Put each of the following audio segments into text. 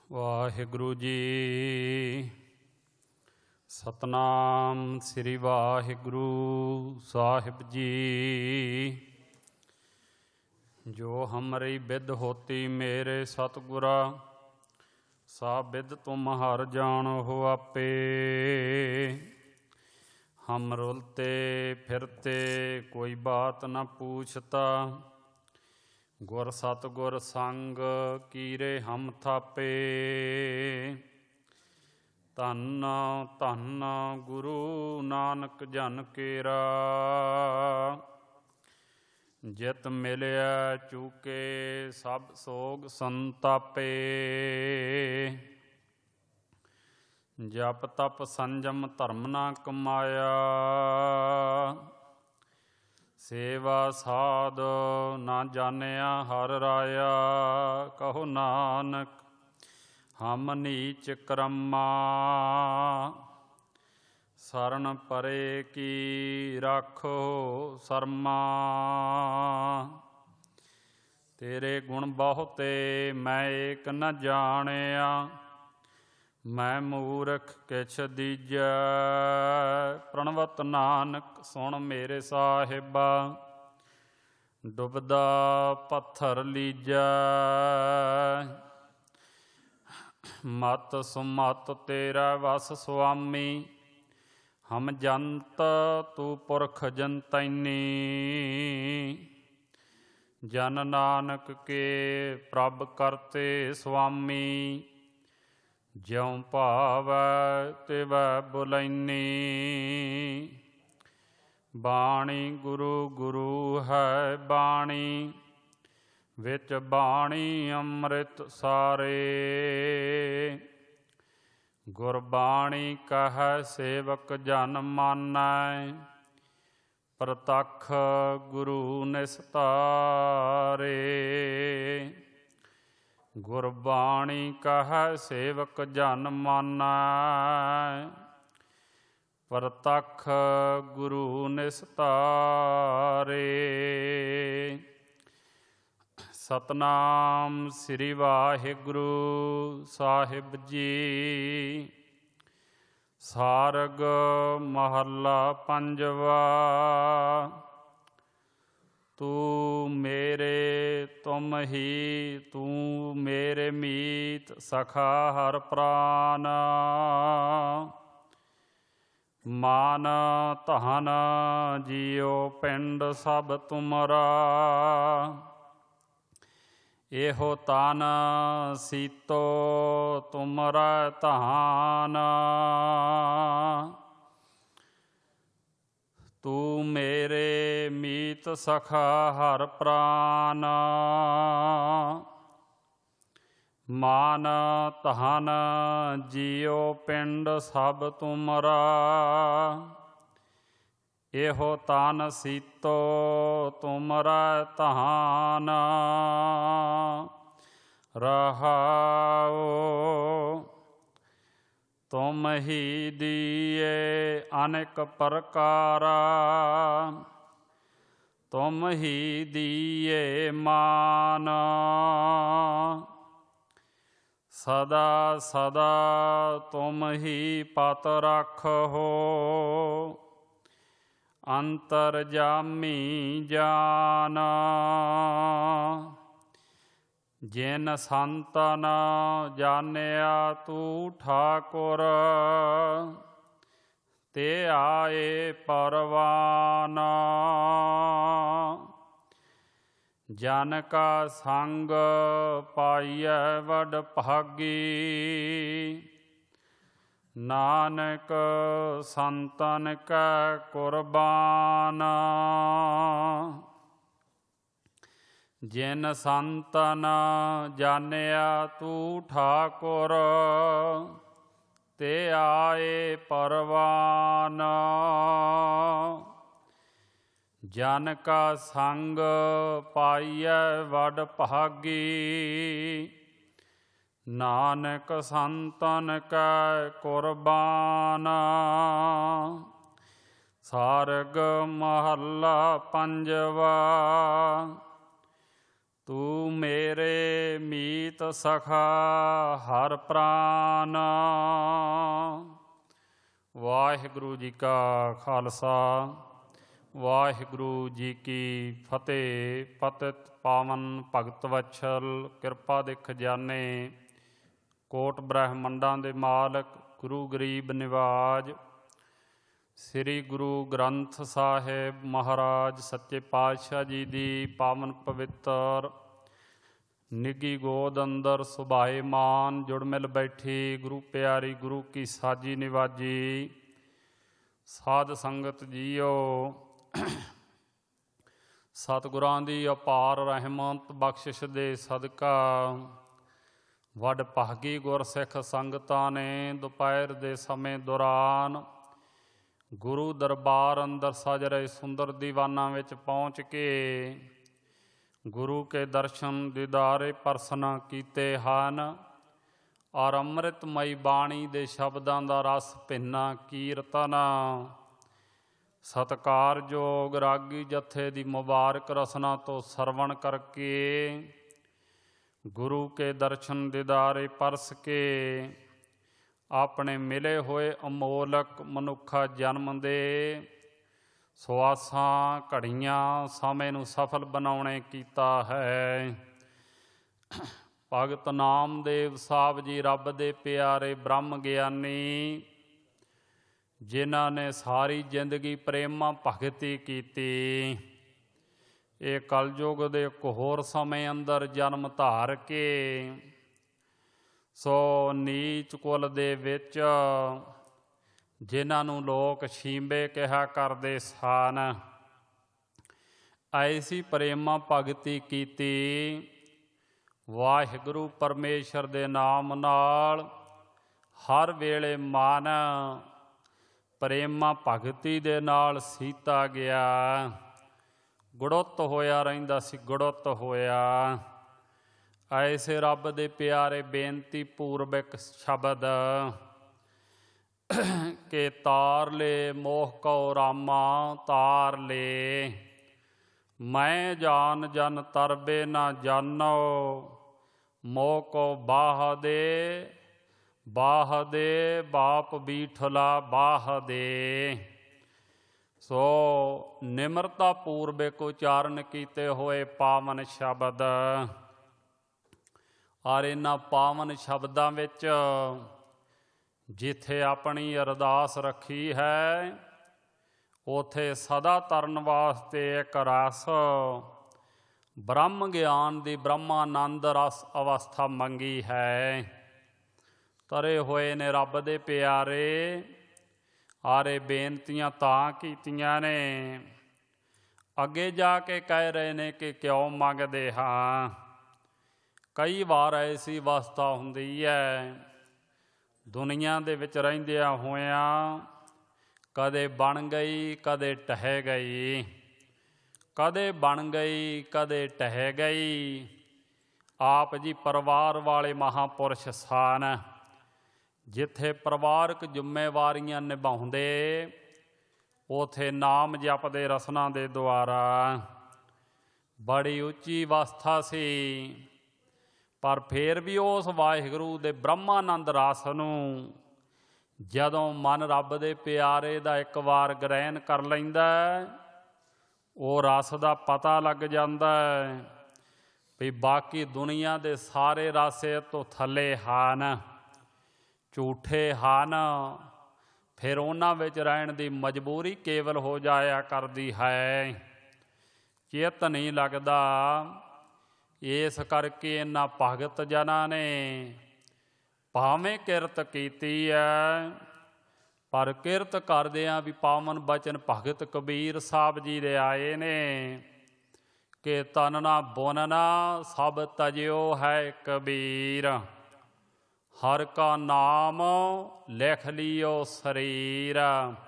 ਵਾਹਿਗੁਰੂ ਜੀ। ਸਤਨਾਮ ਸ੍ਰੀ ਵਾਹਿਗੁਰੂ ਸਾਹਿਬ ਜੀ। ਜੋ ਹਮਰੀ ਬਿਦ ਹੋਤੀ ਮੇਰੇ ਸਤਿਗੁਰਾ, ਸਾ ਬਿਦ ਤੁਮ ਹਰ ਜਾਣੋ ਆਪੇ। ਹਮ ਰੁਲਤੇ ਫਿਰਤੇ ਕੋਈ ਬਾਤ ਨ ਪੂਛਤਾ, ਗੁਰ ਸਤਿਗੁਰ ਸੰਗ ਕੀਰੇ ਹਮ ਥਾਪੇ। ਧੰਨ ਧੰਨ ਗੁਰੂ ਨਾਨਕ ਜਨ ਕੇਰਾ, ਜਿਤ ਮਿਲਿਆ ਚੂਕੇ ਸਭ ਸੋਗ ਸੰਤਾਪੇ। ਜਪ ਤਪ ਸੰਜਮ ਧਰਮ ਨਾ ਕਮਾਇਆ, ਸੇਵਾ ਸਾਧ ਨਾ ਜਾਣਿਆ ਹਰ ਰਾਇਆ। ਕਹੋ ਨਾਨਕ ਹਮ ਨੀਚ ਕਰਮਾ, ਸਰਨ ਪਰੇ ਕੀ ਰਾਖੋ ਸਰਮਾ। ਤੇਰੇ ਗੁਣ ਬਹੁਤੇ ਮੈਂ ਏਕ ਨ ਜਾਣਿਆ, ਮੈਂ ਮੂਰਖ ਕਿਛ ਦੀਜੈ। ਪ੍ਰਣਵਤ ਨਾਨਕ ਸੁਣ ਮੇਰੇ ਸਾਹਿਬਾ, ਡੁੱਬਦਾ ਪੱਥਰ ਲੀਜੈ। ਮਤ ਸੁਮਤ ਤੇਰਾ ਵਸ ਸੁਆਮੀ, ਹਮ ਜੰਤ ਤੂੰ ਪੁਰਖ ਜੰਤੈਨੀ। ਜਨ ਨਾਨਕ ਕੇ ਪ੍ਰਭ ਕਰਤੇ ਸੁਆਮੀ, ਜਿਉ ਭਾਵੈ ਤਿਵੈ ਬੁਲੈਨੀ। ਬਾਣੀ ਗੁਰੂ ਗੁਰੂ ਹੈ ਬਾਣੀ, ਵਿੱਚ ਬਾਣੀ ਅੰਮ੍ਰਿਤ ਸਾਰੇ। ਗੁਰਬਾਣੀ ਕਹੈ ਸੇਵਕ ਜਨ ਮਾਨੈ, ਪ੍ਰਤੱਖ ਗੁਰੂ ਨਿਸਤਾਰੇ। ਗੁਰਬਾਣੀ ਕਹੈ ਸੇਵਕ ਜਨ ਮਾਨੈ, ਪ੍ਰਤੱਖ ਗੁਰੂ ਨਿਸਤਾਰੇ। ਸਤਨਾਮ ਸ੍ਰੀ ਵਾਹਿਗੁਰੂ ਸਾਹਿਬ ਜੀ। ਸਾਰਗ ਮਹੱਲਾ ਪੰਜਵਾ। ਤੂੰ ਮੇਰੇ ਤੁਮ ਹੀ, ਤੂੰ ਮੇਰੇ ਮੀਤ ਸਖਾ ਹਰ ਪ੍ਰਾਨ। ਮਾਨ ਧਨ ਜੀਉ ਪਿੰਡ ਸਭ ਤੁਮਰਾ, ਇਹੋ ਤਨ ਸੀਤੋ ਤੁਮਰਾ ਧਾਨ। ਤੂੰ ਮੇਰੇ ਮੀਤ ਸਖਾ ਹਰ ਪ੍ਰਾਨ, ਮਾਨ ਧਨ ਜੀਉ ਪਿੰਡ ਸਭ ਤੁਮਰਾ, ਇਹੋ ਤਨ ਸੀਤੋ ਤੁਮਰਾ ਧਾਨ। ਰਹਾਉ ਤੁਮ ਹੀ ਦੀਏ ਅਨੇਕ ਪ੍ਰਕਾਰਾ, ਤੁਮ ਹੀ ਦੀਏ ਮਾਨ। ਸਦਾ ਸਦਾ ਤੁਮ ਹੀ ਪਤ ਰਾਖੋ, ਅੰਤਰਜਾਮੀ ਜਾਨ। ਜਿਨ ਸੰਤਨ ਜਾਣਿਆ ਤੂੰ ਠਾਕੁਰ, ਤੇ ਆਏ ਪਰਵਾਨ। ਜਨ ਕਾ ਸੰਗ ਪਾਈਐ ਵਡ ਭਾਗੀ, ਨਾਨਕ ਸੰਤਨ ਕੈ ਕੁਰਬਾਨ। ਜਿਨ ਸੰਤਨ ਜਾਣਿਆ ਤੂੰ ਠਾਕੁਰ, ਤੇ ਆਏ ਪਰਵਾਨ। ਜਨ ਕਾ ਸੰਗ ਪਾਈਐ ਵਡ ਭਾਗੀ, ਨਾਨਕ ਸੰਤਨ ਕੈ ਕੁਰਬਾਨ। ਸਾਰਗ ਮਹੱਲਾ ਪੰਜਵਾ। ਤੂੰ ਮੇਰੇ ਮੀਤ ਮੀਤ ਸਖਾ ਹਰ ਪ੍ਰਾਨ। ਵਾਹਿਗੁਰੂ ਜੀ ਕਾ ਖਾਲਸਾ, ਵਾਹਿਗੁਰੂ ਜੀ ਕੀ ਫਤਿਹ। ਪਤਿਤ ਪਾਵਨ ਭਗਤ ਵਛਲ, ਕਿਰਪਾ ਦੇ ਖਜ਼ਾਨੇ, ਕੋਟ ਬ੍ਰਹਮੰਡਾਂ ਦੇ ਮਾਲਕ, ਗੁਰੂ ਗਰੀਬ ਨਿਵਾਜ, ਸ੍ਰੀ ਗੁਰੂ ਗ੍ਰੰਥ ਸਾਹਿਬ ਮਹਾਰਾਜ ਸੱਚੇ ਪਾਤਸ਼ਾਹ ਜੀ ਦੀ ਪਾਵਨ ਪਵਿੱਤਰ ਨਿੱਘੀ ਗੋਦ ਅੰਦਰ ਸੁਭਾਏਮਾਨ ਜੁੜ ਮਿਲ ਬੈਠੀ ਗੁਰੂ ਪਿਆਰੀ ਗੁਰੂ ਕੀ ਸਾਜੀ ਨਿਵਾਜੀ ਸਾਧ ਸੰਗਤ ਜੀਓ। ਸਤਿਗੁਰਾਂ ਦੀ ਅਪਾਰ ਰਹਿਮਤ ਬਖਸ਼ਿਸ਼ ਦੇ ਸਦਕਾ ਵੱਡ ਭਾਗੀ ਗੁਰਸਿੱਖ ਸੰਗਤਾਂ ਨੇ ਦੁਪਹਿਰ ਦੇ ਸਮੇਂ ਦੌਰਾਨ ਗੁਰੂ ਦਰਬਾਰ ਅੰਦਰ ਸਜ ਰਹੇ ਸੁੰਦਰ ਦੀਵਾਨਾਂ ਵਿੱਚ ਪਹੁੰਚ ਕੇ ਗੁਰੂ ਕੇ ਦਰਸ਼ਨ ਦੀਦਾਰੇ ਪਰਸਨਾ ਕੀਤੇ ਹਨ ਔਰ ਅੰਮ੍ਰਿਤਮਈ ਬਾਣੀ ਦੇ ਸ਼ਬਦਾਂ ਦਾ ਰਸ ਭਿੰਨਾ ਕੀਰਤਨ ਸਤਿਕਾਰਯੋਗ ਰਾਗੀ ਜਥੇ ਦੀ ਮੁਬਾਰਕ ਰਸਨਾ ਤੋਂ ਸਰਵਣ ਕਰਕੇ ਗੁਰੂ ਕੇ ਦਰਸ਼ਨ ਦੀਦਾਰੇ ਪਰਸ ਕੇ ਆਪਣੇ ਮਿਲੇ ਹੋਏ ਅਮੋਲਕ ਮਨੁੱਖਾ ਜਨਮ ਦੇ ਸਵਾਸਾਂ ਘੜੀਆਂ ਸਮੇਂ ਨੂੰ ਸਫਲ ਬਣਾਉਣੇ ਕੀਤਾ ਹੈ। ਭਗਤ ਨਾਮਦੇਵ ਸਾਹਿਬ ਜੀ ਰੱਬ ਦੇ ਪਿਆਰੇ ਬ੍ਰਹਮ ਗਿਆਨੀ, ਜਿਨ੍ਹਾਂ ਨੇ ਸਾਰੀ ਜ਼ਿੰਦਗੀ ਪ੍ਰੇਮਾ ਭਗਤੀ ਕੀਤੀ। ਇਹ ਕਲਯੁਗ ਦੇ ਇੱਕ ਹੋਰ ਸਮੇਂ ਅੰਦਰ ਜਨਮ ਧਾਰ ਕੇ ਸੋ ਨੀਚ ਕੁਲ ਦੇ ਵਿੱਚ ਜਿਨ੍ਹਾਂ ਨੂੰ ਲੋਕ ਛੀਂਬੇ ਕਿਹਾ ਕਰਦੇ ਸਨ, ਐਸੀ ਪ੍ਰੇਮਾ ਭਗਤੀ ਕੀਤੀ। ਵਾਹਿਗੁਰੂ ਪਰਮੇਸ਼ਰ ਦੇ ਨਾਮ ਨਾਲ ਹਰ ਵੇਲੇ ਮਨ ਪ੍ਰੇਮਾ ਭਗਤੀ ਦੇ ਨਾਲ ਸੀਤਾ ਗਿਆ, ਗੁੜੁੱਤ ਹੋਇਆ ਰਹਿੰਦਾ ਸੀ, ਗੁੜੁੱਤ ਹੋਇਆ। ਐਸੇ ਰੱਬ ਦੇ ਪਿਆਰੇ ਬੇਨਤੀ ਪੂਰਵਕ ਸ਼ਬਦ ਕਿ ਤਾਰ ਲੈ ਮੋਹ ਕਉ ਰਾਮਾ ਤਾਰ ਲੈ, ਮੈਂ ਜਾਨ ਜਨ ਤਰਬੇ ਨਾ ਜਾਨੋ, ਮੋਹ ਕਉ ਬਾਹ ਦੇ ਬਾਪ ਬੀਠਲਾ ਬਾਹ ਦੇ। ਸੋ ਨਿਮਰਤਾ ਪੂਰਵਕ ਉਚਾਰਨ ਕੀਤੇ ਹੋਏ ਪਾਵਨ ਸ਼ਬਦ ਔਰ ਇਹਨਾਂ ਪਾਵਨ ਸ਼ਬਦਾਂ ਵਿੱਚ ਜਿੱਥੇ ਆਪਣੀ ਅਰਦਾਸ ਰੱਖੀ ਹੈ ਉਥੇ ਸਦਾ ਤਰਨ ਵਾਸਤੇ ਇੱਕ ਰਸ ਬ੍ਰਹਮ ਗਿਆਨ ਦੀ ਬ੍ਰਹਮਾਨੰਦ ਰਸ ਅਵਸਥਾ ਮੰਗੀ ਹੈ। ਤਰੇ ਹੋਏ ਨੇ ਰੱਬ ਦੇ ਪਿਆਰੇ ਆਰੇ ਬੇਨਤੀਆਂ ਤਾਂ ਕੀਤੀਆਂ ਨੇ, ਅੱਗੇ ਜਾ ਕੇ ਕਹਿ ਰਹੇ ਨੇ ਕਿ ਕਿਉਂ ਮੰਗਦੇ ਹਾਂ। ਕਈ ਵਾਰ ਐਸੀ ਅਵਸਥਾ ਹੁੰਦੀ ਹੈ ਦੁਨੀਆ ਦੇ ਵਿੱਚ ਰਹਿੰਦਿਆਂ ਹੋਇਆਂ, ਕਦੇ ਬਣ ਗਈ ਕਦੇ ਢਹਿ ਗਈ, ਕਦੇ ਬਣ ਗਈ ਕਦੇ ਢਹਿ ਗਈ। ਆਪ ਜੀ ਪਰਿਵਾਰ ਵਾਲੇ ਮਹਾਂਪੁਰਸ਼ ਸਨ, ਜਿੱਥੇ ਪਰਿਵਾਰਕ ਜ਼ਿੰਮੇਵਾਰੀਆਂ ਨਿਭਾਉਂਦੇ ਉਥੇ ਨਾਮ ਜਪਦੇ ਰਸਨਾ ਦੇ ਦੁਆਰਾ ਬੜੀ ਉੱਚੀ ਅਵਸਥਾ ਸੀ। ਪਰ ਫਿਰ ਵੀ ਉਸ ਵਾਹਿਗੁਰੂ ਦੇ ਬ੍ਰਹਮਾਨੰਦ ਰਸ ਨੂੰ ਜਦੋਂ ਮਨ ਰੱਬ ਦੇ ਪਿਆਰੇ ਦਾ ਇੱਕ ਵਾਰ ਗ੍ਰਹਿਣ ਕਰ ਲੈਂਦਾ, ਉਹ ਰਸ ਦਾ ਪਤਾ ਲੱਗ ਜਾਂਦਾ ਵੀ ਬਾਕੀ ਦੁਨੀਆ ਦੇ ਸਾਰੇ ਰਸੇ ਤੋਂ ਥੱਲੇ ਹਨ, ਝੂਠੇ ਹਨ। ਫਿਰ ਉਹਨਾਂ ਵਿੱਚ ਰਹਿਣ ਦੀ ਮਜਬੂਰੀ ਕੇਵਲ ਹੋ ਜਾਇਆ ਕਰਦੀ ਹੈ, ਚਿੱਤ ਨਹੀਂ ਲੱਗਦਾ। ਇਸ ਕਰਕੇ ਇਹਨਾਂ ਭਗਤ ਜਨਾਂ ਨੇ ਭਾਵੇਂ ਕਿਰਤ ਕੀਤੀ ਹੈ, ਪਰ ਕਿਰਤ ਕਰਦਿਆਂ ਵੀ ਪਾਵਨ ਬਚਨ ਭਗਤ ਕਬੀਰ ਸਾਹਿਬ ਜੀ ਦੇ ਆਏ ਨੇ ਕਿ ਤਨ ਨਾ ਬੁਨਨਾ ਸਭ ਤਜਿਓ ਹੈ ਕਬੀਰ, ਹਰ ਕਾ ਨਾਮ ਲਿਖ ਲਿਓ ਸਰੀਰ।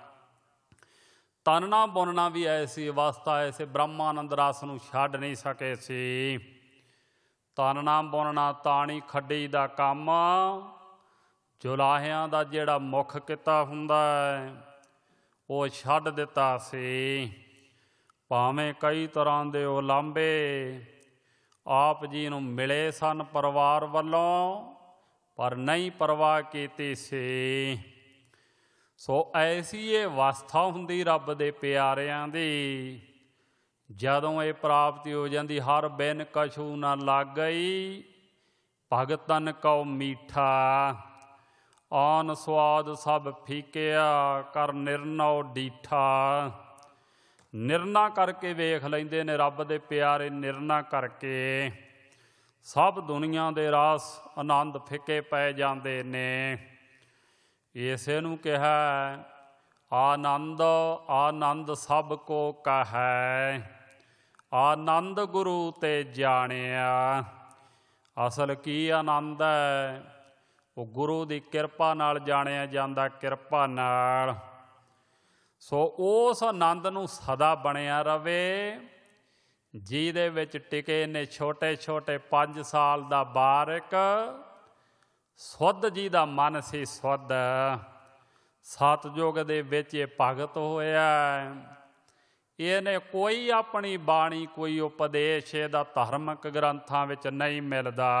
ਤਨ ਨਾ ਬੁਨਣਾ ਵੀ ਐਸੀ ਅਵਸਥਾ, ਐਸੇ ਬ੍ਰਹਮਾਨੰਦ ਰਸ ਨੂੰ ਛੱਡ ਨਹੀਂ ਸਕੇ ਸੀ। ਤਨ ਨਾ ਬੁਨਣਾ ਤਾਣੀ ਖੱਡੀ ਦਾ ਕੰਮ, ਜੁਲਾਹਿਆਂ ਦਾ ਜਿਹੜਾ ਮੁੱਖ ਕਿੱਤਾ ਹੁੰਦਾ ਉਹ ਛੱਡ ਦਿੱਤਾ ਸੀ। ਭਾਵੇਂ ਕਈ ਤਰ੍ਹਾਂ ਦੇ ਉਲਾਂਭੇ ਆਪ ਜੀ ਨੂੰ ਮਿਲੇ ਸਨ ਪਰਿਵਾਰ ਵੱਲੋਂ, ਪਰ ਨਹੀਂ ਪਰਵਾਹ ਕੀਤੀ ਸੀ। ਸੋ ਐਸੀ ਇਹ ਅਵਸਥਾ ਹੁੰਦੀ ਰੱਬ ਦੇ ਪਿਆਰਿਆਂ ਦੀ, ਜਦੋਂ ਇਹ ਪ੍ਰਾਪਤੀ ਹੋ ਜਾਂਦੀ। ਹਰ ਬਿਨ ਕਛੂ ਨਾ ਲਾਗਈ, ਭਗਤਨ ਕਉ ਮੀਠਾ, ਆਨ ਸਵਾਦ ਸਭ ਫੀਕਿਆ, ਕਰ ਨਿਰਨਉ ਡੀਠਾ। ਨਿਰਣਾ ਕਰਕੇ ਵੇਖ ਲੈਂਦੇ ਨੇ ਰੱਬ ਦੇ ਪਿਆਰੇ, ਨਿਰਣਾ ਕਰਕੇ ਸਭ ਦੁਨੀਆ ਦੇ ਰਸ ਆਨੰਦ ਫਿੱਕੇ ਪੈ ਜਾਂਦੇ ਨੇ। ਇਸੇ ਨੂੰ ਕਿਹਾ ਆਨੰਦ, ਆਨੰਦ ਸਭ ਕੋ ਕਹੈ, ਆਨੰਦ ਗੁਰੂ ਤੇ ਜਾਣਿਆ। ਅਸਲ ਕੀ ਆਨੰਦ ਹੈ? ਉਹ ਗੁਰੂ ਦੀ ਕਿਰਪਾ ਨਾਲ ਜਾਣਿਆ ਜਾਂਦਾ, ਕਿਰਪਾ ਨਾਲ। ਸੋ ਉਸ ਆਨੰਦ ਨੂੰ ਸਦਾ ਬਣਿਆ ਰਵੇ, ਜਿਹਦੇ ਵਿੱਚ ਟਿਕੇ ਨੇ ਛੋਟੇ ਛੋਟੇ 5 ਸਾਲ ਦਾ ਬਾਰਕ, ਸੁੱਧ ਜੀ ਦਾ ਮਨ ਸੀ ਸੁੱਧ। ਸਤਿਯੁਗ ਦੇ ਵਿੱਚ ਇਹ ਭਗਤ ਹੋਇਆ। ਇਹਨੇ ਕੋਈ ਆਪਣੀ ਬਾਣੀ, ਕੋਈ ਉਪਦੇਸ਼ ਇਹਦਾ ਧਾਰਮਿਕ ਗ੍ਰੰਥਾਂ ਵਿੱਚ ਨਹੀਂ ਮਿਲਦਾ।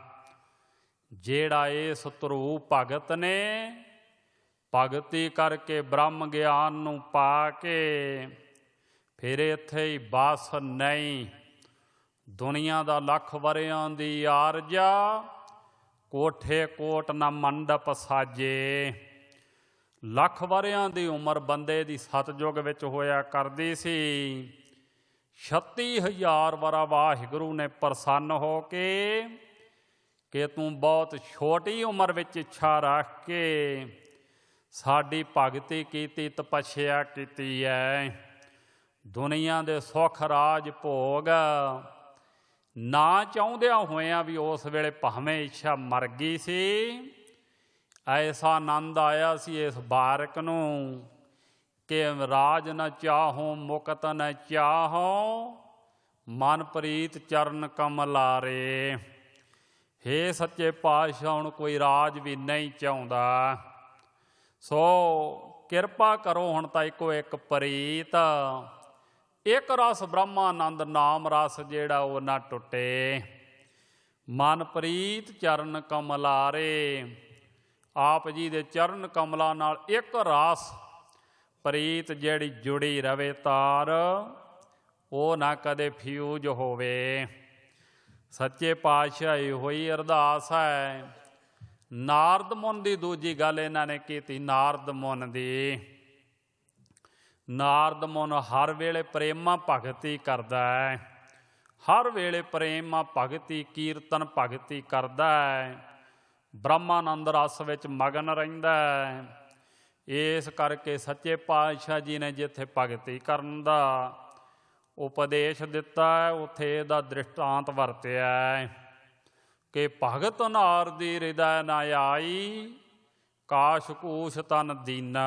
ਜਿਹੜਾ ਇਸ ਧਰੂ ਭਗਤ ਨੇ ਭਗਤੀ ਕਰਕੇ ਬ੍ਰਹਮ ਗਿਆਨ ਨੂੰ ਪਾ ਕੇ ਫਿਰ ਇੱਥੇ ਹੀ ਬਸ ਨਹੀਂ, ਦੁਨੀਆ ਦਾ ਲੱਖ ਵਰਿਆਂ ਦੀ ਆਰਜਾ, ਕੋਠੇ ਕੋਟ ਨਾ ਮੰਡਪ ਸਾਜੇ। ਲੱਖ ਵਰਿਆਂ ਦੀ ਉਮਰ ਬੰਦੇ ਦੀ ਸਤਿਯੁਗ ਵਿੱਚ ਹੋਇਆ ਕਰਦੀ ਸੀ। 36,000 ਵਰਾ ਵਾਹਿਗੁਰੂ ਨੇ ਪ੍ਰਸੰਨ ਹੋ ਕੇ ਕਿ ਤੂੰ ਬਹੁਤ ਛੋਟੀ ਉਮਰ ਵਿੱਚ ਇੱਛਾ ਰੱਖ ਕੇ ਸਾਡੀ ਭਗਤੀ ਕੀਤੀ, ਤਪੱਸਿਆ ਕੀਤੀ ਹੈ। ਦੁਨੀਆ ਦੇ ਸੁੱਖ ਰਾਜ ਭੋਗ ਨਾ ਚਾਹੁੰਦਿਆਂ ਹੋਇਆਂ ਵੀ ਉਸ ਵੇਲੇ ਭਾਵੇਂ ਇੱਛਾ ਮਰ ਗਈ ਸੀ। ਐਸਾ ਆਨੰਦ ਆਇਆ ਸੀ ਇਸ ਬਾਰਕ ਨੂੰ ਕਿ ਰਾਜ ਨ ਚਾਹੋ ਮੁਕਤ ਨ ਚਾਹੋ, ਮਨ ਪ੍ਰੀਤ ਚਰਨ ਕਮਲਾਰੇ। ਹੇ ਸੱਚੇ ਪਾਤਸ਼ਾਹ, ਹੁਣ ਕੋਈ ਰਾਜ ਵੀ ਨਹੀਂ ਚਾਹੁੰਦਾ। ਸੋ ਕਿਰਪਾ ਕਰੋ ਹੁਣ ਤਾਂ ਇੱਕੋ ਇੱਕ ਪ੍ਰੀਤ, ਇੱਕ ਰਸ ਬ੍ਰਹਮਾਨੰਦ ਨਾਮ ਰਸ ਜਿਹੜਾ ਉਹ ਨਾ ਟੁੱਟੇ। ਮਨ ਪ੍ਰੀਤ ਚਰਨ ਕਮਲਾਰੇ, ਆਪ ਜੀ ਦੇ ਚਰਨ ਕਮਲਾਂ ਨਾਲ ਇੱਕ ਰਸ ਪ੍ਰੀਤ ਜਿਹੜੀ ਜੁੜੀ ਰਵੇ ਤਾਰ, ਉਹ ਨਾ ਕਦੇ ਫਿਊਜ ਹੋਵੇ। ਸੱਚੇ ਪਾਤਸ਼ਾਹ ਇਹੋ ਹੀ ਅਰਦਾਸ ਹੈ। ਨਾਰਦ ਮੁਨ ਦੀ ਦੂਜੀ ਗੱਲ ਇਹਨਾਂ ਨੇ ਕੀਤੀ, ਨਾਰਦ ਮੁਨ ਦੀ। ਨਾਰਦ ਮੁਨ ਹਰ ਵੇਲੇ ਪ੍ਰੇਮਾ ਭਗਤੀ ਕਰਦਾ ਹੈ, ਹਰ ਵੇਲੇ ਪ੍ਰੇਮਾ ਭਗਤੀ ਕੀਰਤਨ ਭਗਤੀ ਕਰਦਾ ਹੈ, ਬ੍ਰਹਮਾਨੰਦ ਰਸ ਵਿੱਚ ਮਗਨ ਰਹਿੰਦਾ ਹੈ। ਇਸ ਕਰਕੇ ਸੱਚੇ ਪਾਤਸ਼ਾਹ ਜੀ ਨੇ ਜਿੱਥੇ ਭਗਤੀ ਕਰਨ ਦਾ ਉਪਦੇਸ਼ ਦਿੱਤਾ ਹੈ, ਉੱਥੇ ਇਹਦਾ ਦ੍ਰਿਸ਼ਟਾਂਤ ਵਰਤਿਆ ਹੈ ਕਿ ਭਗਤ ਨਾਰਦੀ ਹਿਰਦੈ ਨ ਆਈ, ਕਾਸ਼ ਕੂਸ਼ ਤਨ ਦੀਨਾ।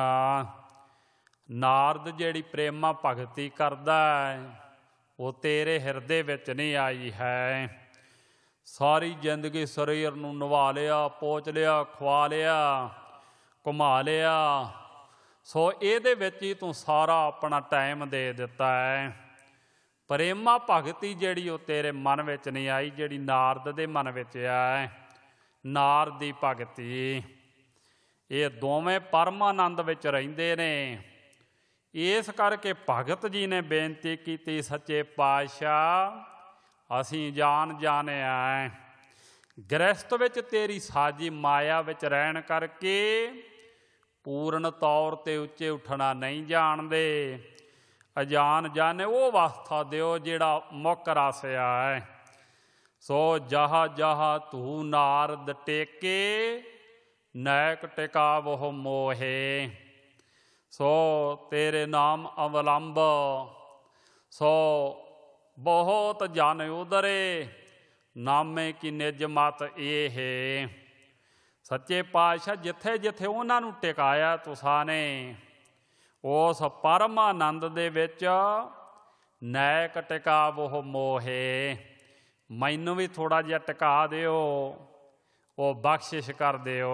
ਨਾਰਦ ਜਿਹੜੀ ਪ੍ਰੇਮਾ ਭਗਤੀ ਕਰਦਾ ਹੈ, ਉਹ ਤੇਰੇ ਹਿਰਦੇ ਵਿੱਚ ਨਹੀਂ ਆਈ ਹੈ। ਸਾਰੀ ਜ਼ਿੰਦਗੀ ਸਰੀਰ ਨੂੰ ਨਵਾ ਲਿਆ, ਪੋਚ ਲਿਆ, ਖਵਾ ਲਿਆ, ਘੁਮਾ ਲਿਆ। ਸੋ ਇਹਦੇ ਵਿੱਚ ਹੀ ਤੂੰ ਸਾਰਾ ਆਪਣਾ ਟਾਈਮ ਦੇ ਦਿੱਤਾ ਹੈ। ਪ੍ਰੇਮਾ ਭਗਤੀ ਜਿਹੜੀ ਉਹ ਤੇਰੇ ਮਨ ਵਿੱਚ ਨਹੀਂ ਆਈ, ਜਿਹੜੀ ਨਾਰਦ ਦੇ ਮਨ ਵਿੱਚ ਹੈ, ਨਾਰਦ ਦੀ ਭਗਤੀ। ਇਹ ਦੋਵੇਂ ਪਰਮਾਨੰਦ ਵਿੱਚ ਰਹਿੰਦੇ ਨੇ। ਇਸ ਕਰਕੇ ਭਗਤ ਜੀ ਨੇ ਬੇਨਤੀ ਕੀਤੀ, ਸੱਚੇ ਪਾਤਸ਼ਾਹ ਅਸੀਂ ਜਾਣਿਆ ਗ੍ਰਸਤ ਵਿੱਚ ਤੇਰੀ ਸਾਜੀ ਮਾਇਆ ਵਿੱਚ ਰਹਿਣ ਕਰਕੇ ਪੂਰਨ ਤੌਰ 'ਤੇ ਉੱਚੇ ਉੱਠਣਾ ਨਹੀਂ ਜਾਣਦੇ। ਅਜਾਨ ਜਾਣੇ ਉਹ ਅਵਸਥਾ ਦਿਓ ਜਿਹੜਾ ਮੁੱਖ ਰਸਿਆ ਹੈ। ਸੋ ਜਹਾ ਜਹਾ ਤੂੰ ਨਾਰਦ ਟੇਕੇ, ਨੈਕ ਟਿਕਾਵਹੁ ਮੋਹੇ। ਸੋ ਤੇਰੇ ਨਾਮ ਅਵਲੰਬ, ਸੋ ਬਹੁਤ ਜਨ ਉਦਰੇ, ਨਾਮੇ ਕੀ ਨਿਜ ਮਤ ਇਹ। ਸੱਚੇ ਪਾਤਸ਼ਾਹ ਜਿੱਥੇ ਜਿੱਥੇ ਉਹਨਾਂ ਨੂੰ ਟਿਕਾਇਆ ਤੁਸਾਂ ਨੇ, ਉਸ ਪਰਮਾਨੰਦ ਦੇ ਵਿੱਚ ਨੈਕ ਟਿਕਾਵਹੁ ਮੋਹੇ। ਮੈਨੂੰ ਵੀ ਥੋੜ੍ਹਾ ਜਿਹਾ ਟਿਕਾ ਦਿਓ, ਉਹ ਬਖਸ਼ਿਸ਼ ਕਰ ਦਿਓ।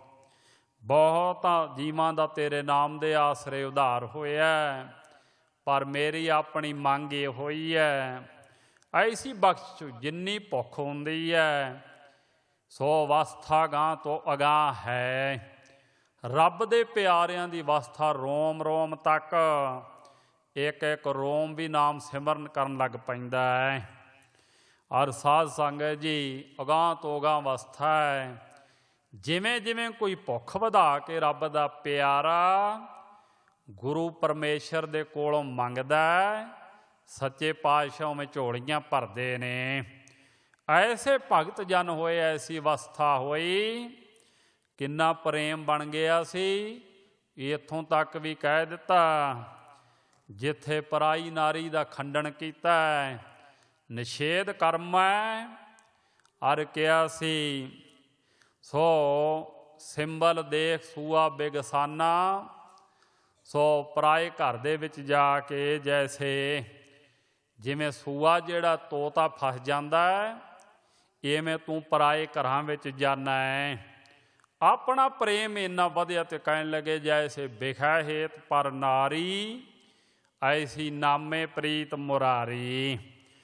ਬਹੁਤ ਜੀਵਾਂ ਦਾ ਤੇਰੇ ਨਾਮ ਦੇ ਆਸਰੇ ਉਧਾਰ ਹੋਇਆ, ਪਰ ਮੇਰੀ ਆਪਣੀ ਮੰਗ ਇਹ ਹੋਈ ਹੈ, ਐਸੀ ਬਖਸ਼ ਜਿੰਨੀ ਭੁੱਖ ਹੁੰਦੀ ਹੈ ਸੋ ਅਵਸਥਾ ਗਾਂ ਤੋਂ ਅਗਾਂਹ ਹੈ। ਰੱਬ ਦੇ ਪਿਆਰਿਆਂ ਦੀ ਅਵਸਥਾ ਰੋਮ ਰੋਮ ਤੱਕ ਇੱਕ ਇੱਕ ਰੋਮ ਵੀ ਨਾਮ ਸਿਮਰਨ ਕਰਨ ਲੱਗ ਪੈਂਦਾ ਹੈ। ਔਰ ਸਾਧ ਸੰਗਤ ਜੀ ਅਗਾਂਹ ਤੋਂ ਅਗਾਂਹ ਅਵਸਥਾ ਹੈ। ਜਿਵੇਂ ਜਿਵੇਂ ਕੋਈ ਭੁੱਖ ਵਧਾ ਕੇ ਰੱਬ ਦਾ ਪਿਆਰਾ ਗੁਰੂ ਪਰਮੇਸ਼ਰ ਦੇ ਕੋਲੋਂ ਮੰਗਦਾ, ਸੱਚੇ ਪਾਤਸ਼ਾਹ ਉਵੇਂ ਝੋਲੀਆਂ ਭਰਦੇ ਨੇ। ਐਸੇ ਭਗਤ ਜਨ ਹੋਏ, ਐਸੀ ਅਵਸਥਾ ਹੋਈ, ਕਿੰਨਾ ਪ੍ਰੇਮ ਬਣ ਗਿਆ ਸੀ। ਇੱਥੋਂ ਤੱਕ ਵੀ ਕਹਿ ਦਿੱਤਾ, ਜਿੱਥੇ ਪਰਾਈ ਨਾਰੀ ਦਾ ਖੰਡਨ ਕੀਤਾ ਨਿਸ਼ੇਧ ਕਰਮ ਹੈ। ਅਰ ਕਿਹਾ ਸੀ ਸੋ ਸਿੰਬਲ ਦੇਖ ਸੂਆ ਬੇਗਸਾਨਾ। ਸੋ ਪਰਾਏ ਘਰ ਦੇ ਵਿੱਚ ਜਾ ਕੇ ਜੈਸੇ ਜਿਵੇਂ ਸੂਆ ਜਿਹੜਾ ਤੋਤਾ ਫਸ ਜਾਂਦਾ ਹੈ, ਇਵੇਂ ਤੂੰ ਪਰਾਏ ਘਰਾਂ ਵਿੱਚ ਜਾਣਾ ਹੈ। ਆਪਣਾ ਪ੍ਰੇਮ ਇੰਨਾ ਵਧਿਆ ਤੇ ਕਹਿਣ ਲੱਗੇ ਜੈਸੇ ਬਿਖੈ ਹੇਤ ਪਰ ਨਾਰੀ, ਐਸੀ ਨਾਮੇ ਪ੍ਰੀਤ ਮੁਰਾਰੀ।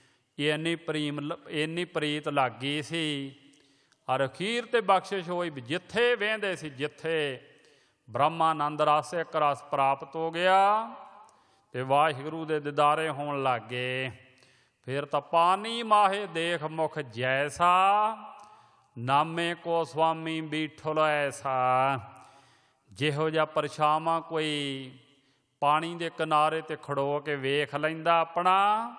ਇੰਨੀ ਪ੍ਰੀਤ ਲੱਗ ਗਈ ਸੀ। ਔਰ ਅਖੀਰ ਤੇ ਬਖਸ਼ਿਸ਼ ਹੋਈ ਵੀ ਜਿੱਥੇ ਵਹਿੰਦੇ ਸੀ, ਜਿੱਥੇ ਬ੍ਰਹਮਾਨੰਦ ਰਸ ਇੱਕ ਰਸ ਪ੍ਰਾਪਤ ਹੋ ਗਿਆ ਤੇ ਵਾਹਿਗੁਰੂ ਦੇ ਦਿਦਾਰੇ ਹੋਣ ਲੱਗ ਗਏ। ਫਿਰ ਤਾਂ ਪਾਣੀ ਮਾਹੇ ਦੇਖ ਮੁਖ ਜੈਸਾ, ਨਾਮੇ ਕੋ ਸੁਆਮੀ ਬੀਠਲ ਐਸਾ। ਜਿਹੋ ਜਿਹਾ ਪਰਛਾਵਾਂ ਕੋਈ ਪਾਣੀ ਦੇ ਕਿਨਾਰੇ 'ਤੇ ਖੜੋ ਕੇ ਵੇਖ ਲੈਂਦਾ ਆਪਣਾ,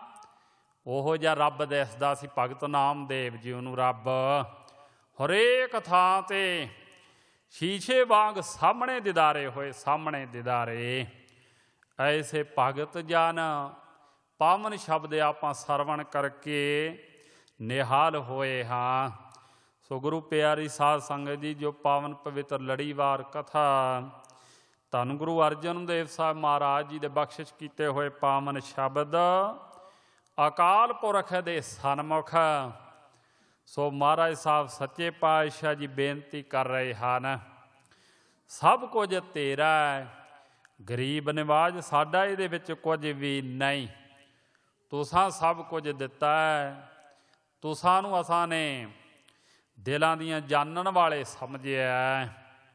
ਉਹੋ ਜਿਹਾ ਰੱਬ ਦਿਸਦਾ ਸੀ ਭਗਤ ਨਾਮਦੇਵ ਜੀ ਨੂੰ। ਰੱਬ ਹਰੇਕ ਥਾਂ 'ਤੇ ਸ਼ੀਸ਼ੇ ਵਾਂਗ ਸਾਹਮਣੇ ਦਿਦਾਰੇ ਹੋਏ, ਸਾਹਮਣੇ ਦਿਦਾਰੇ। ਐਸੇ ਭਗਤ ਜਨ ਪਾਵਨ ਸ਼ਬਦ ਆਪਾਂ ਸਰਵਣ ਕਰਕੇ ਨਿਹਾਲ ਹੋਏ ਹਾਂ। ਸੋ ਗੁਰੂ ਪਿਆਰੀ ਸਾਧ ਸੰਗਤ ਜੀ, ਜੋ ਪਾਵਨ ਪਵਿੱਤਰ ਲੜੀਵਾਰ ਕਥਾ ਧੰਨ ਗੁਰੂ ਅਰਜਨ ਦੇਵ ਸਾਹਿਬ ਮਹਾਰਾਜ ਜੀ ਦੇ ਬਖਸ਼ਿਸ਼ ਕੀਤੇ ਹੋਏ ਪਾਵਨ ਸ਼ਬਦ ਅਕਾਲ ਪੁਰਖ ਦੇ ਸਨਮੁਖ ਸੋ ਮਹਾਰਾਜ ਸਾਹਿਬ ਸੱਚੇ ਪਾਤਸ਼ਾਹ ਜੀ ਬੇਨਤੀ ਕਰ ਰਹੇ ਹਨ, ਸਭ ਕੁਝ ਤੇਰਾ ਹੈ, ਗਰੀਬ ਨਿਵਾਜ ਸਾਡਾ ਇਹਦੇ ਵਿੱਚ ਕੁਝ ਵੀ ਨਹੀਂ। ਤੁਸਾਂ ਸਭ ਕੁਝ ਦਿੱਤਾ ਹੈ, ਤੁਸਾਂ ਨੂੰ ਅਸਾਂ ਨੇ ਦਿਲਾਂ ਦੀਆਂ ਜਾਣਨ ਵਾਲੇ ਸਮਝਿਆ,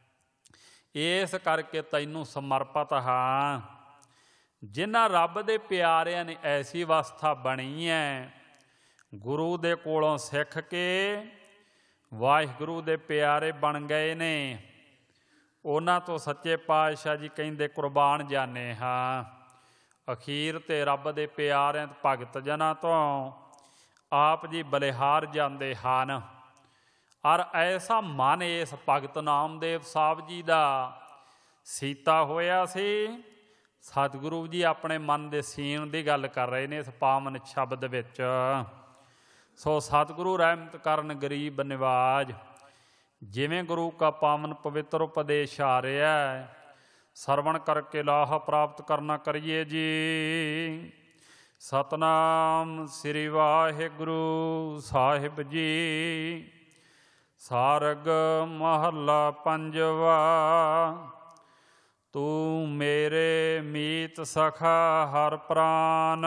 ਇਸ ਕਰਕੇ ਤੈਨੂੰ ਸਮਰਪਿਤ ਹਾਂ। ਜਿਨ੍ਹਾਂ ਰੱਬ ਦੇ ਪਿਆਰਿਆਂ ਨੇ ਐਸੀ ਅਵਸਥਾ ਬਣੀ ਹੈ, ਗੁਰੂ ਦੇ ਕੋਲੋਂ ਸਿੱਖ ਕੇ ਵਾਹਿਗੁਰੂ ਦੇ ਪਿਆਰੇ ਬਣ ਗਏ ਨੇ, ਉਹਨਾਂ ਤੋਂ ਸੱਚੇ ਪਾਤਸ਼ਾਹ ਜੀ ਕਹਿੰਦੇ ਕੁਰਬਾਨ ਜਾਨੇ ਹਾਂ। ਅਖੀਰ ਤੇ ਰੱਬ ਦੇ ਪਿਆਰਿਆਂ ਭਗਤ ਜਨਾਂ ਤੋਂ ਆਪ ਜੀ ਬਲਿਹਾਰ ਜਾਂਦੇ ਹਨ। ਔਰ ਐਸਾ ਮਨ ਇਸ ਭਗਤ ਨਾਮਦੇਵ ਸਾਹਿਬ ਜੀ ਦਾ ਸੀਤਾ ਹੋਇਆ ਸੀ। ਸਤਿਗੁਰੂ ਜੀ ਆਪਣੇ ਮਨ ਦੇ ਸੀਨ ਦੀ ਗੱਲ ਕਰ ਰਹੇ ਨੇ ਇਸ ਪਾਵਨ ਸ਼ਬਦ ਵਿੱਚ। ਸੋ ਸਤਿਗੁਰੂ ਰਹਿਮਤ ਕਰਨ ਗਰੀਬ ਨਿਵਾਜ, ਜਿਵੇਂ ਗੁਰੂ ਕਾ ਪਾਵਨ ਪਵਿੱਤਰ ਉਪਦੇਸ਼ ਆ ਰਿਹਾ, ਸਰਵਣ ਕਰਕੇ ਲਾਹਾ ਪ੍ਰਾਪਤ ਕਰਨਾ ਕਰੀਏ ਜੀ। ਸਤਨਾਮ ਸ੍ਰੀ ਵਾਹਿਗੁਰੂ ਸਾਹਿਬ ਜੀ। ਸਾਰਗ ਮਹੱਲਾ ਪੰਜਵਾ। ਤੂੰ ਮੇਰੇ ਮੀਤ ਸਖਾ ਹਰ ਪ੍ਰਾਨ।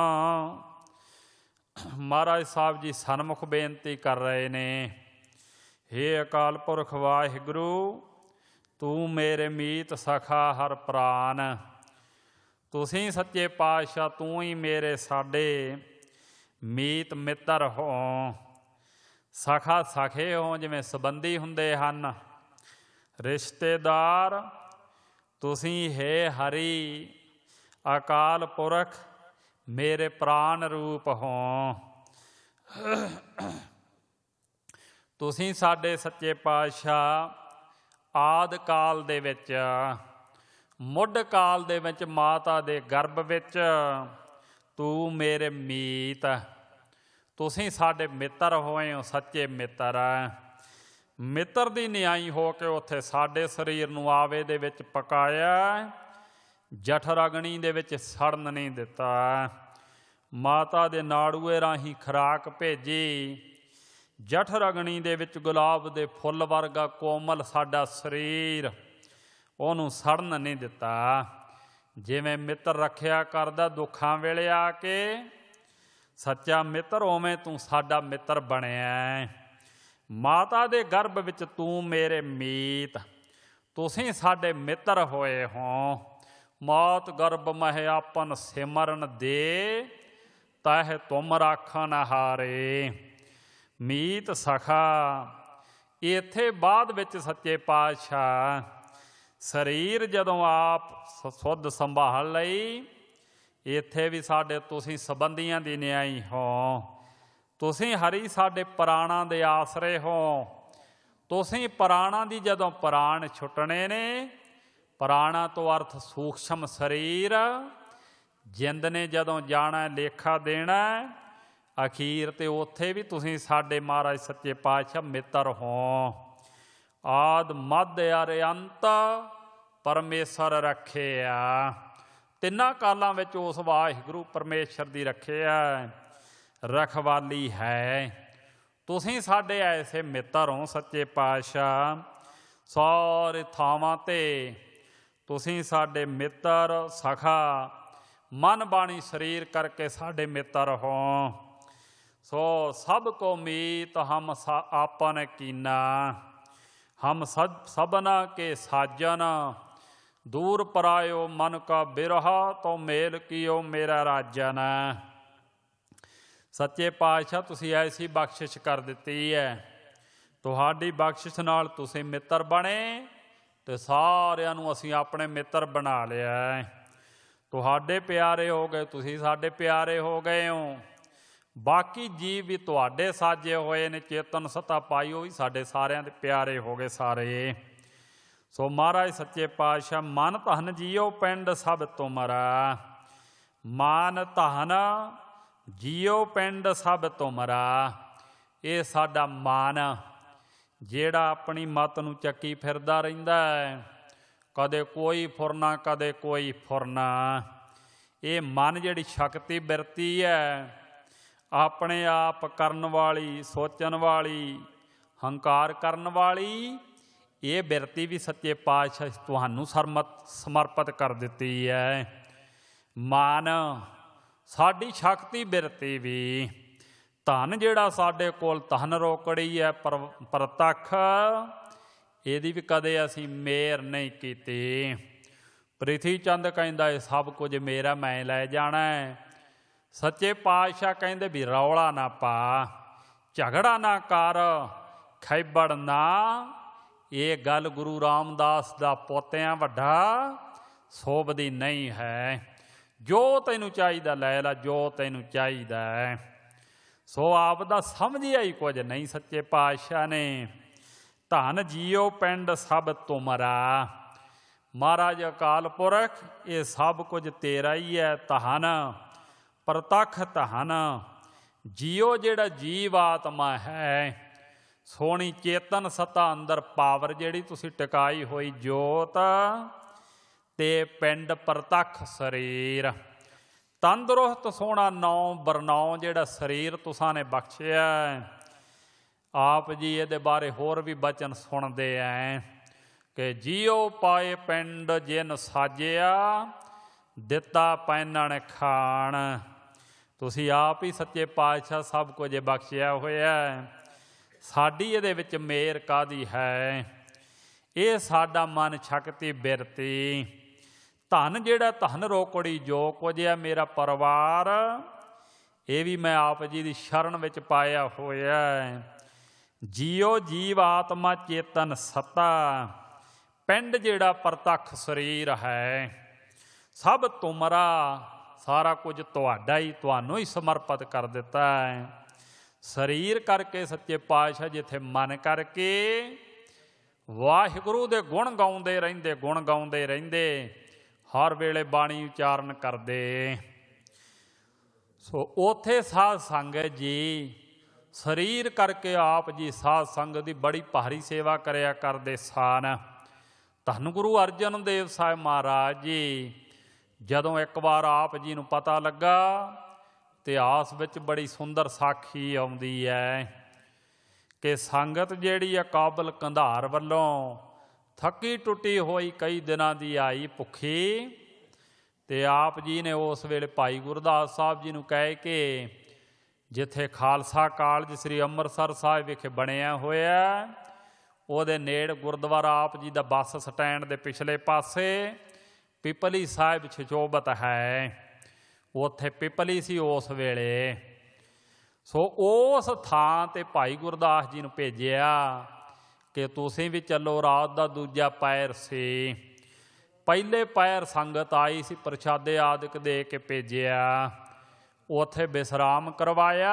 ਮਹਾਰਾਜ ਸਾਹਿਬ ਜੀ ਸਨਮੁਖ ਬੇਨਤੀ ਕਰ ਰਹੇ ਨੇ, ਹੇ ਅਕਾਲ ਪੁਰਖ ਵਾਹਿਗੁਰੂ, ਤੂੰ ਮੇਰੇ ਮੀਤ ਸਖਾ ਹਰ ਪ੍ਰਾਨ। ਤੁਸੀਂ ਸੱਚੇ ਪਾਤਸ਼ਾਹ, ਤੂੰ ਹੀ ਮੇਰੇ ਸਾਡੇ ਮੀਤ ਮਿੱਤਰ ਹੋ। ਸਖਾ ਸਖੇ ਹੋ ਜਿਵੇਂ ਸੰਬੰਧੀ ਹੁੰਦੇ ਹਨ, ਰਿਸ਼ਤੇਦਾਰ। ਤੁਸੀਂ ਹੈ ਹਰੀ ਅਕਾਲ ਪੁਰਖ ਮੇਰੇ ਪ੍ਰਾਨ ਰੂਪ ਹੋ। ਤੁਸੀਂ ਸਾਡੇ ਸੱਚੇ ਪਾਤਸ਼ਾਹ ਆਦ ਕਾਲ ਦੇ ਵਿੱਚ, ਮੁੱਢ ਕਾਲ ਦੇ ਵਿੱਚ ਮਾਤਾ ਦੇ ਗਰਭ ਵਿੱਚ ਤੂੰ ਮੇਰੇ ਮੀਤ, ਤੁਸੀਂ ਸਾਡੇ ਮਿੱਤਰ ਹੋਏ ਹੋ, ਸੱਚੇ ਮਿੱਤਰ। ਮਿੱਤਰ ਦੀ ਨਿਆਈ ਹੋ ਕੇ ਉੱਥੇ ਸਾਡੇ ਸਰੀਰ ਨੂੰ ਆਵੇ ਦੇ ਵਿੱਚ ਪਕਾਇਆ, ਜਠਰ ਅਗਨੀ ਦੇ ਵਿੱਚ ਸੜਨ ਨਹੀਂ ਦਿੱਤਾ। ਮਾਤਾ ਦੇ ਨਾੜੂਏ ਰਾਹੀਂ ਖੁਰਾਕ ਭੇਜੀ, ਜਠਰ ਅਗਨੀ ਦੇ ਵਿੱਚ ਗੁਲਾਬ ਦੇ ਫੁੱਲ ਵਰਗਾ ਕੋਮਲ ਸਾਡਾ ਸਰੀਰ, ਉਹਨੂੰ ਸੜਨ ਨਹੀਂ ਦਿੱਤਾ। ਜਿਵੇਂ ਮਿੱਤਰ ਰੱਖਿਆ ਕਰਦਾ ਦੁੱਖਾਂ ਵੇਲੇ ਆ ਕੇ, ਸੱਚਾ ਮਿੱਤਰ ਉਵੇਂ ਤੂੰ ਸਾਡਾ ਮਿੱਤਰ ਬਣਿਆ। ਮਾਤਾ ਦੇ ਗਰਭ ਵਿੱਚ ਤੂੰ ਮੇਰੇ ਮੀਤ, ਤੁਸੀਂ ਸਾਡੇ ਮਿੱਤਰ ਹੋਏ ਹੋ। ਮੌਤ ਗਰਭ ਮਹਿ ਆਪਨ ਸਿਮਰਨ ਦੇ, ਤਹਿ ਤੁਮ ਰਾਖਨ ਹਾਰੇ। ਮੀਤ ਸਖਾ। ਇੱਥੇ ਬਾਅਦ ਵਿੱਚ ਸੱਚੇ ਪਾਤਸ਼ਾਹ ਸਰੀਰ ਜਦੋਂ ਆਪ ਸੁੱਧ ਸੰਭਾਲ ਲਈ, ਇੱਥੇ ਵੀ ਸਾਡੇ ਤੁਸੀਂ ਸੰਬੰਧੀਆਂ ਦੀ ਨਿਆਈ ਹੋ। ਤੁਸੀਂ ਹਰੀ ਸਾਡੇ ਪ੍ਰਾਣਾਂ ਦੇ ਆਸਰੇ ਹੋ। ਤੁਸੀਂ ਪ੍ਰਾਣਾਂ ਦੀ ਜਦੋਂ ਪ੍ਰਾਣ ਛੁੱਟਣੇ ਨੇ, ਪ੍ਰਾਣਾਂ ਤੋਂ ਅਰਥ ਸੂਖਸ਼ਮ ਸਰੀਰ, ਜਿੰਦ ਨੇ ਜਦੋਂ ਜਾਣਾ ਲੇਖਾ ਦੇਣਾ ਅਖੀਰ, ਤੇ ਉੱਥੇ ਵੀ ਤੁਸੀਂ ਸਾਡੇ ਮਹਾਰਾਜ ਸੱਚੇ ਪਾਤਸ਼ਾਹ ਮਿੱਤਰ ਹੋ। ਆਦ ਮੱਧ ਅਰ ਅੰਤ ਪਰਮੇਸ਼ਰ ਰੱਖਿਆ। ਤਿੰਨਾਂ ਕਾਲਾਂ ਵਿੱਚ ਉਸ ਵਾਹਿਗੁਰੂ ਪਰਮੇਸ਼ਰ ਦੀ ਰੱਖਿਆ, ਰਖਵਾਲੀ ਹੈ। ਤੁਸੀਂ ਸਾਡੇ ਐਸੇ ਮਿੱਤਰ ਹੋ ਸੱਚੇ ਪਾਤਸ਼ਾਹ। ਸਾਰੇ ਥਾਵਾਂ 'ਤੇ ਤੁਸੀਂ ਸਾਡੇ ਮਿੱਤਰ ਸਖਾ, ਮਨ ਬਾਣੀ ਸਰੀਰ ਕਰਕੇ ਸਾਡੇ ਮਿੱਤਰ ਹੋ। ਸੋ ਸਭ ਕੋ ਮੀਤ ਹਮ ਆਪਨ ਕੀਨਾ, ਹਮ ਸਭਨਾ ਕੇ ਸਾਜਨ। ਦੂਰ ਪਰਾਇਓ ਮਨ ਕਾ ਬਿਰਹਾ, ਤੋ ਮੇਲ ਕੀਓ ਮੇਰਾ ਰਾਜਨ। ਸੱਚੇ ਪਾਤਸ਼ਾਹ ਤੁਸੀਂ ਐਸੀ ਬਖਸ਼ਿਸ਼ ਕਰ ਦਿੱਤੀ ਹੈ, ਤੁਹਾਡੀ ਬਖਸ਼ਿਸ਼ ਨਾਲ ਤੁਸੀਂ ਮਿੱਤਰ ਬਣੇ ਅਤੇ ਸਾਰਿਆਂ ਨੂੰ ਅਸੀਂ ਆਪਣੇ ਮਿੱਤਰ ਬਣਾ ਲਿਆ। ਤੁਹਾਡੇ ਪਿਆਰੇ ਹੋ ਗਏ, ਤੁਸੀਂ ਸਾਡੇ ਪਿਆਰੇ ਹੋ ਗਏ ਹੋ। ਬਾਕੀ ਜੀਵ ਵੀ ਤੁਹਾਡੇ ਸਾਜੇ ਹੋਏ ਨੇ, ਚੇਤਨ ਸਤਾ ਪਾਈ, ਉਹ ਵੀ ਸਾਡੇ ਸਾਰਿਆਂ ਦੇ ਪਿਆਰੇ ਹੋ ਗਏ ਸਾਰੇ। ਸੋ ਮਹਾਰਾਜ ਸੱਚੇ ਪਾਤਸ਼ਾਹ ਮਨ ਧਨ ਜੀਓ ਪਿੰਡ ਸਭ ਤੁਮਰਾ। ਮਨ ਧਨ ਜੀਓ ਪਿੰਡ ਸਭ ਤੁਮਰਾ। ਇਹ ਸਾਡਾ ਮਨ ਜਿਹੜਾ ਆਪਣੀ ਮੱਤ ਨੂੰ ਚੱਕੀ ਫਿਰਦਾ ਰਹਿੰਦਾ ਹੈ, ਕਦੇ ਕੋਈ ਫੁਰਨਾ ਕਦੇ ਕੋਈ ਫੁਰਨਾ। ਇਹ ਮਨ ਜਿਹੜੀ ਸ਼ਕਤੀ ਬਿਰਤੀ ਹੈ, ਆਪਣੇ ਆਪ ਕਰਨ ਵਾਲੀ, ਸੋਚਣ ਵਾਲੀ, ਹੰਕਾਰ ਕਰਨ ਵਾਲੀ, ਇਹ ਬਿਰਤੀ ਵੀ ਸੱਚੇ ਪਾਤਸ਼ਾਹ ਤੁਹਾਨੂੰ ਸਮਰਪਿਤ ਕਰ ਦਿੱਤੀ ਹੈ। ਮਨ ਸਾਡੀ ਸ਼ਕਤੀ ਬਿਰਤੀ ਵੀ। ਧਨ ਜਿਹੜਾ ਸਾਡੇ ਕੋਲ ਧਨ ਰੋਕੜੀ ਹੈ ਪ੍ਰਤੱਖ, ਇਹਦੀ ਵੀ ਕਦੇ ਅਸੀਂ ਮਿਹਰ ਨਹੀਂ ਕੀਤੀ। ਪ੍ਰਿਥੀ ਚੰਦ ਕਹਿੰਦਾ ਇਹ ਸਭ ਕੁਝ ਮੇਰਾ, ਮੈਂ ਲੈ ਜਾਣਾ। ਸੱਚੇ ਪਾਤਸ਼ਾਹ ਕਹਿੰਦੇ ਵੀ ਰੌਲਾ ਨਾ ਪਾ, ਝਗੜਾ ਨਾ ਕਰ, ਖੈਬੜ ਨਾ। ਇਹ ਗੱਲ ਗੁਰੂ ਰਾਮਦਾਸ ਦਾ ਪੋਤਿਆਂ ਵੱਡਾ ਸੋਭਦੀ ਨਹੀਂ ਹੈ। ਜੋ ਤੈਨੂੰ ਚਾਹੀਦਾ ਲੈ ਲਾ, ਜੋ ਤੈਨੂੰ ਚਾਹੀਦਾ ਹੈ। ਸੋ ਆਪ ਦਾ ਸਮਝਿਆ ਹੀ ਕੁਝ ਨਹੀਂ ਸੱਚੇ ਪਾਤਸ਼ਾਹ ਨੇ। ਧਨ ਜੀਓ ਪਿੰਡ ਸਭ ਤੁਮਰਾ। ਮਹਾਰਾਜ ਅਕਾਲ ਪੁਰਖ ਇਹ ਸਭ ਕੁਝ ਤੇਰਾ ਹੀ ਹੈ। ਧਨ ਪ੍ਰਤੱਖ ਧਨ। ਜੀਓ ਜਿਹੜਾ ਜੀਵ ਆਤਮਾ ਹੈ, ਸੋਹਣੀ ਚੇਤਨ ਸਤਾ ਅੰਦਰ ਪਾਵਰ ਜਿਹੜੀ ਤੁਸੀਂ ਟਿਕਾਈ ਹੋਈ ਜੋਤ, ਤੇ ਪਿੰਡ ਪ੍ਰਤੱਖ ਸਰੀਰ। ਤੰਦਰੁਸਤ ਸੋਹਣਾ ਨੌ ਬਰਨੌ ਜਿਹੜਾ ਸਰੀਰ ਤੁਸਾਂ ਨੇ ਬਖਸ਼ਿਆ। ਆਪ ਜੀ ਇਹਦੇ ਬਾਰੇ ਹੋਰ ਵੀ ਬਚਨ ਸੁਣਦੇ ਐ ਕਿ ਜੀਓ ਪਾਏ ਪਿੰਡ ਜਿਨ ਸਾਜਿਆ, ਦਿੱਤਾ ਪੈਨਣ ਖਾਣ। ਤੁਸੀਂ ਆਪ ਹੀ ਸੱਚੇ ਪਾਤਸ਼ਾਹ ਸਭ ਕੁਝ ਬਖਸ਼ਿਆ ਹੋਇਆ। ਸਾਡੀ ਇਹਦੇ ਵਿੱਚ ਮਿਹਰ ਕਾਹਦੀ ਹੈ। ਇਹ ਸਾਡਾ ਮਨ ਸ਼ਕਤੀ ਬਿਰਤੀ। ਧਨ ਜਿਹੜਾ ਧਨ ਰੋਕੜੀ ਜੋ ਕੁਝ ਹੈ ਮੇਰਾ ਪਰਿਵਾਰ, ਇਹ ਵੀ ਮੈਂ ਆਪ ਜੀ ਦੀ ਸ਼ਰਨ ਵਿੱਚ ਪਾਇਆ ਹੋਇਆ। ਜੀਓ ਜੀਵ ਆਤਮਾ ਚੇਤਨ ਸੱਤਾ। ਪਿੰਡ ਜਿਹੜਾ ਪ੍ਰਤੱਖ ਸਰੀਰ ਹੈ, ਸਭ ਤੁਮਰਾ, ਸਾਰਾ ਕੁਝ ਤੁਹਾਡਾ ਹੀ, ਤੁਹਾਨੂੰ ਹੀ ਸਮਰਪਿਤ ਕਰ ਦਿੱਤਾ ਹੈ। ਸਰੀਰ ਕਰਕੇ ਸੱਚੇ ਪਾਤਸ਼ਾਹ ਜਿੱਥੇ ਮਨ ਕਰਕੇ ਵਾਹਿਗੁਰੂ ਦੇ ਗੁਣ ਗਾਉਂਦੇ ਰਹਿੰਦੇ, ਗੁਣ ਗਾਉਂਦੇ ਰਹਿੰਦੇ, ਹਰ ਵੇਲੇ ਬਾਣੀ ਉਚਾਰਨ ਕਰਦੇ। ਸੋ ਉੱਥੇ ਸਾਧ ਸੰਗਤ ਜੀ ਸਰੀਰ ਕਰਕੇ ਆਪ ਜੀ ਸਾਧ ਸੰਗਤ ਦੀ ਬੜੀ ਭਾਰੀ ਸੇਵਾ ਕਰਿਆ ਕਰਦੇ ਸਨ। ਧੰਨ ਗੁਰੂ ਅਰਜਨ ਦੇਵ ਸਾਹਿਬ ਮਹਾਰਾਜ ਜੀ ਜਦੋਂ ਇੱਕ ਵਾਰ ਆਪ ਜੀ ਨੂੰ ਪਤਾ ਲੱਗਾ, ਇਤਿਹਾਸ ਵਿੱਚ ਬੜੀ ਸੁੰਦਰ ਸਾਖੀ ਆਉਂਦੀ ਹੈ ਕਿ ਸੰਗਤ ਜਿਹੜੀ ਆ ਕਾਬਲ ਕੰਧਾਰ ਵੱਲੋਂ ਥੱਕੀ ਟੁੱਟੀ ਹੋਈ ਕਈ ਦਿਨਾਂ ਦੀ ਆਈ ਭੁੱਖੀ, ਅਤੇ ਆਪ ਜੀ ਨੇ ਉਸ ਵੇਲੇ ਭਾਈ ਗੁਰਦਾਸ ਸਾਹਿਬ ਜੀ ਨੂੰ ਕਹਿ ਕੇ ਜਿੱਥੇ ਖਾਲਸਾ ਕਾਲਜ ਸ੍ਰੀ ਅੰਮ੍ਰਿਤਸਰ ਸਾਹਿਬ ਵਿਖੇ ਬਣਿਆ ਹੋਇਆ, ਉਹਦੇ ਨੇੜ ਗੁਰਦੁਆਰਾ ਆਪ ਜੀ ਦਾ ਬੱਸ ਸਟੈਂਡ ਦੇ ਪਿਛਲੇ ਪਾਸੇ ਪਿਪਲੀ ਸਾਹਿਬ ਸੁਸ਼ੋਭਿਤ ਹੈ। ਉੱਥੇ ਪਿਪਲੀ ਸੀ ਉਸ ਵੇਲੇ। ਸੋ ਉਸ ਥਾਂ 'ਤੇ ਭਾਈ ਗੁਰਦਾਸ ਜੀ ਨੂੰ ਭੇਜਿਆ ਕਿ ਤੁਸੀਂ ਵੀ ਚੱਲੋ। ਰਾਤ ਦਾ ਦੂਜਾ ਪਹਿਰ ਸੀ। ਪਹਿਲੇ ਪਹਿਰ ਸੰਗਤ ਆਈ ਸੀ, ਪ੍ਰਸ਼ਾਦੇ ਆਦਿਕ ਦੇ ਕੇ ਭੇਜਿਆ, ਉੱਥੇ ਵਿਸਰਾਮ ਕਰਵਾਇਆ।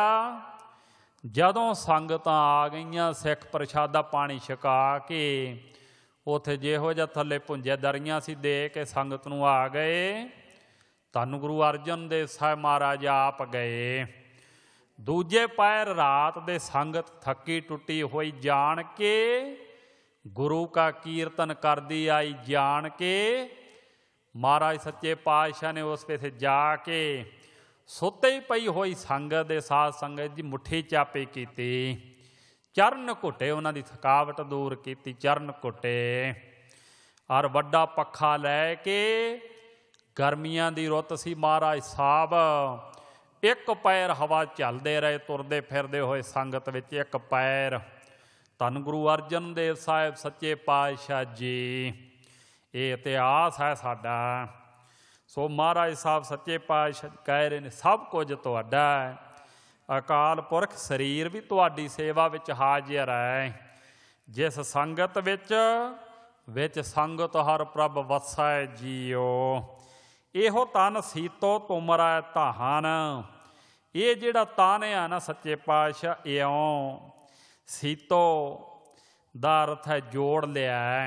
ਜਦੋਂ ਸੰਗਤਾਂ ਆ ਗਈਆਂ, ਸਿੱਖ ਪ੍ਰਸ਼ਾਦਾ ਪਾਣੀ ਛਕਾ ਕੇ ਉੱਥੇ ਜਿਹੋ ਜਿਹਾ ਥੱਲੇ ਭੁੰਜੇ ਦਰੀਆਂ ਸੀ ਦੇ ਕੇ ਸੰਗਤ ਨੂੰ ਆ ਗਏ। ਧੰਨ ਗੁਰੂ ਅਰਜਨ ਦੇਵ ਸਾਹਿਬ ਮਹਾਰਾਜ ਆਪ ਗਏ। ਦੂਜੇ ਪਹਿਰ ਰਾਤ ਦੇ ਸੰਗਤ ਥੱਕੀ ਟੁੱਟੀ ਹੋਈ ਜਾਣ ਕੇ ਗੁਰੂ ਕਾ ਕੀਰਤਨ ਕਰਦੀ ਆਈ, ਜਾਣ ਕੇ ਮਹਾਰਾਜ ਸੱਚੇ ਪਾਤਸ਼ਾਹ ਨੇ ਉਸ ਵੇਲੇ ਜਾ ਕੇ ਸੁੱਤੇ ਹੀ ਪਈ ਹੋਈ ਸੰਗਤ ਦੇ ਸਾਧ ਸੰਗਤ ਦੀ ਮੁੱਠੀ ਚਾਪੀ ਕੀਤੀ, ਚਰਨ ਘੁੱਟੇ, ਉਹਨਾਂ ਦੀ ਥਕਾਵਟ ਦੂਰ ਕੀਤੀ, ਚਰਨ ਘੁੱਟੇ। ਔਰ ਵੱਡਾ ਪੱਖਾ ਲੈ ਕੇ, ਗਰਮੀਆਂ ਦੀ ਰੁੱਤ ਸੀ, ਮਹਾਰਾਜ ਸਾਹਿਬ ਇੱਕ ਪੈਰ ਹਵਾ ਝੱਲਦੇ ਰਹੇ, ਤੁਰਦੇ ਫਿਰਦੇ ਹੋਏ ਸੰਗਤ ਵਿੱਚ ਇੱਕ ਪੈਰ। ਧੰਨ ਗੁਰੂ ਅਰਜਨ ਦੇਵ ਸਾਹਿਬ ਸੱਚੇ ਪਾਤਸ਼ਾਹ ਜੀ, ਇਹ ਇਤਿਹਾਸ ਹੈ ਸਾਡਾ। ਸੋ ਮਹਾਰਾਜ ਸਾਹਿਬ ਸੱਚੇ ਪਾਤਸ਼ਾਹ ਕਹਿ ਰਹੇ ਨੇ ਸਭ ਕੁਝ ਤੁਹਾਡਾ ਹੈ। ਅਕਾਲ ਪੁਰਖ ਸਰੀਰ ਵੀ ਤੁਹਾਡੀ ਸੇਵਾ ਵਿੱਚ ਹਾਜ਼ਰ ਹੈ। ਜਿਸ ਸੰਗਤ ਵਿੱਚ ਸੰਗਤ ਹਰ ਪ੍ਰਭ ਵਸੈ ਜੀਓ। ਇਹੋ ਤਨ ਸੀਤੋ ਤੁਮਰੈ ਧਾਨ। ਇਹ ਜਿਹੜਾ ਤਨ ਆ ਨਾ ਸੱਚੇ ਪਾਤਸ਼ਾਹ, ਇਉਂ ਸੀਤੋ ਦਾ ਅਰਥ ਹੈ ਜੋੜ ਲਿਆ।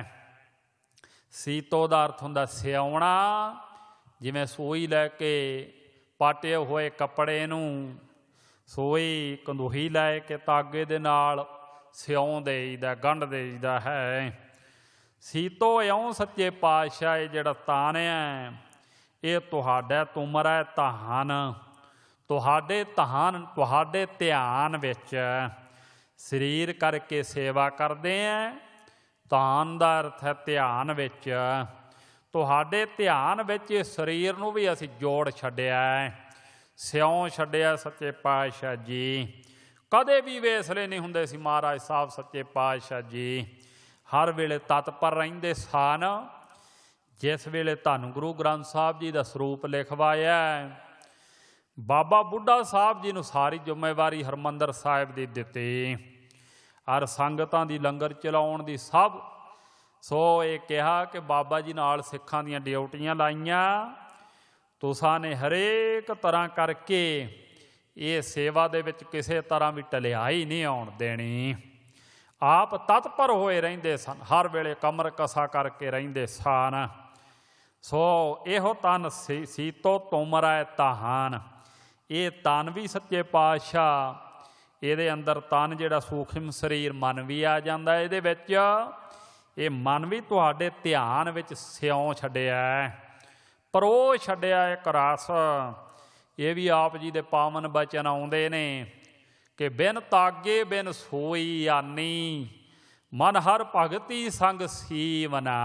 ਸੀਤੋ ਦਾ ਅਰਥ ਹੁੰਦਾ ਸਿਉਣਾ। ਜਿਵੇਂ ਸੂਈ ਲੈ ਕੇ ਪਾਟੇ ਹੋਏ ਕੱਪੜੇ ਨੂੰ ਸੂਈ ਕੰਦੂਹੀ ਲੈ ਕੇ ਤਾਗੇ ਦੇ ਨਾਲ ਸਿਉਂ ਦੇਈਦਾ, ਗੰਢ ਦੇਈਦਾ ਹੈ। ਸੀਤੋ ਇਉਂ ਸੱਚੇ ਪਾਤਸ਼ਾਹ ਇਹ ਜਿਹੜਾ ਤਾਨ ਹੈ, ਇਹ ਤੁਹਾਡਾ ਤੁਮਰੈ ਧਾਨ। ਤੁਹਾਡੇ ਧਿਆਨ ਵਿੱਚ ਸਰੀਰ ਕਰਕੇ ਸੇਵਾ ਕਰਦੇ ਹੈ। ਧਾਨ ਦਾ ਅਰਥ ਹੈ ਧਿਆਨ ਵਿੱਚ। ਤੁਹਾਡੇ ਧਿਆਨ ਵਿੱਚ ਇਸ ਸਰੀਰ ਨੂੰ ਵੀ ਅਸੀਂ ਜੋੜ ਛੱਡਿਆ, ਸਿਉਂ ਛੱਡਿਆ ਸੱਚੇ ਪਾਤਸ਼ਾਹ ਜੀ। ਕਦੇ ਵੀ ਵੇਸਲੇ ਨਹੀਂ ਹੁੰਦੇ ਸੀ ਮਹਾਰਾਜ ਸਾਹਿਬ ਸੱਚੇ ਪਾਤਸ਼ਾਹ ਜੀ, ਹਰ ਵੇਲੇ ਤਤਪਰ ਰਹਿੰਦੇ ਸਨ। ਜਿਸ ਵੇਲੇ ਧੰਨ ਗੁਰੂ ਗ੍ਰੰਥ ਸਾਹਿਬ ਜੀ ਦਾ ਸਰੂਪ ਲਿਖਵਾਇਆ, ਬਾਬਾ ਬੁੱਢਾ ਸਾਹਿਬ ਜੀ ਨੂੰ ਸਾਰੀ ਜ਼ਿੰਮੇਵਾਰੀ ਹਰਿਮੰਦਰ ਸਾਹਿਬ ਦੀ ਦਿੱਤੀ ਔਰ ਸੰਗਤਾਂ ਦੀ ਲੰਗਰ ਚਲਾਉਣ ਦੀ ਸਭ। ਸੋ ਇਹ ਕਿਹਾ ਕਿ ਬਾਬਾ ਜੀ ਨਾਲ ਸਿੱਖਾਂ ਦੀਆਂ ਡਿਊਟੀਆਂ ਲਾਈਆਂ, ਤੁਸਾਂ ਨੇ ਹਰੇਕ ਤਰ੍ਹਾਂ ਕਰਕੇ ਇਹ ਸੇਵਾ ਦੇ ਵਿੱਚ ਕਿਸੇ ਤਰ੍ਹਾਂ ਵੀ ਢਿਲਾਈ ਨਹੀਂ ਆਉਣ ਦੇਣੀ। ਆਪ ਤਤਪਰ ਹੋਏ ਰਹਿੰਦੇ ਸਨ, ਹਰ ਵੇਲੇ ਕਮਰ ਕਸਾ ਕਰਕੇ ਰਹਿੰਦੇ ਸਨ। ਸੋ ਇਹੋ ਤਨ ਸੀਤੋ ਤੁਮਰੈ ਧਾਨ। ਇਹ ਤਨ ਵੀ ਸੱਚੇ ਪਾਤਸ਼ਾਹ, ਇਹਦੇ ਅੰਦਰ ਤਨ ਜਿਹੜਾ ਸੂਖਮ ਸਰੀਰ ਮਨ ਵੀ ਆ ਜਾਂਦਾ ਇਹਦੇ ਵਿੱਚ। ਇਹ ਮਨ ਵੀ ਤੁਹਾਡੇ ਧਿਆਨ ਵਿੱਚ ਸਿਉਂ ਛੱਡਿਆ, ਪਰੋ ਛੱਡਿਆ ਇੱਕ ਰਸ। ਇਹ ਵੀ ਆਪ ਜੀ ਦੇ ਪਾਵਨ ਬਚਨ ਆਉਂਦੇ ਨੇ ਕਿ ਬਿਨ ਤਾਗੇ ਬਿਨ ਸੋਈ ਆਨੀ, ਮਨ ਹਰ ਭਗਤੀ ਸੰਗ ਸੀਵਨਾ।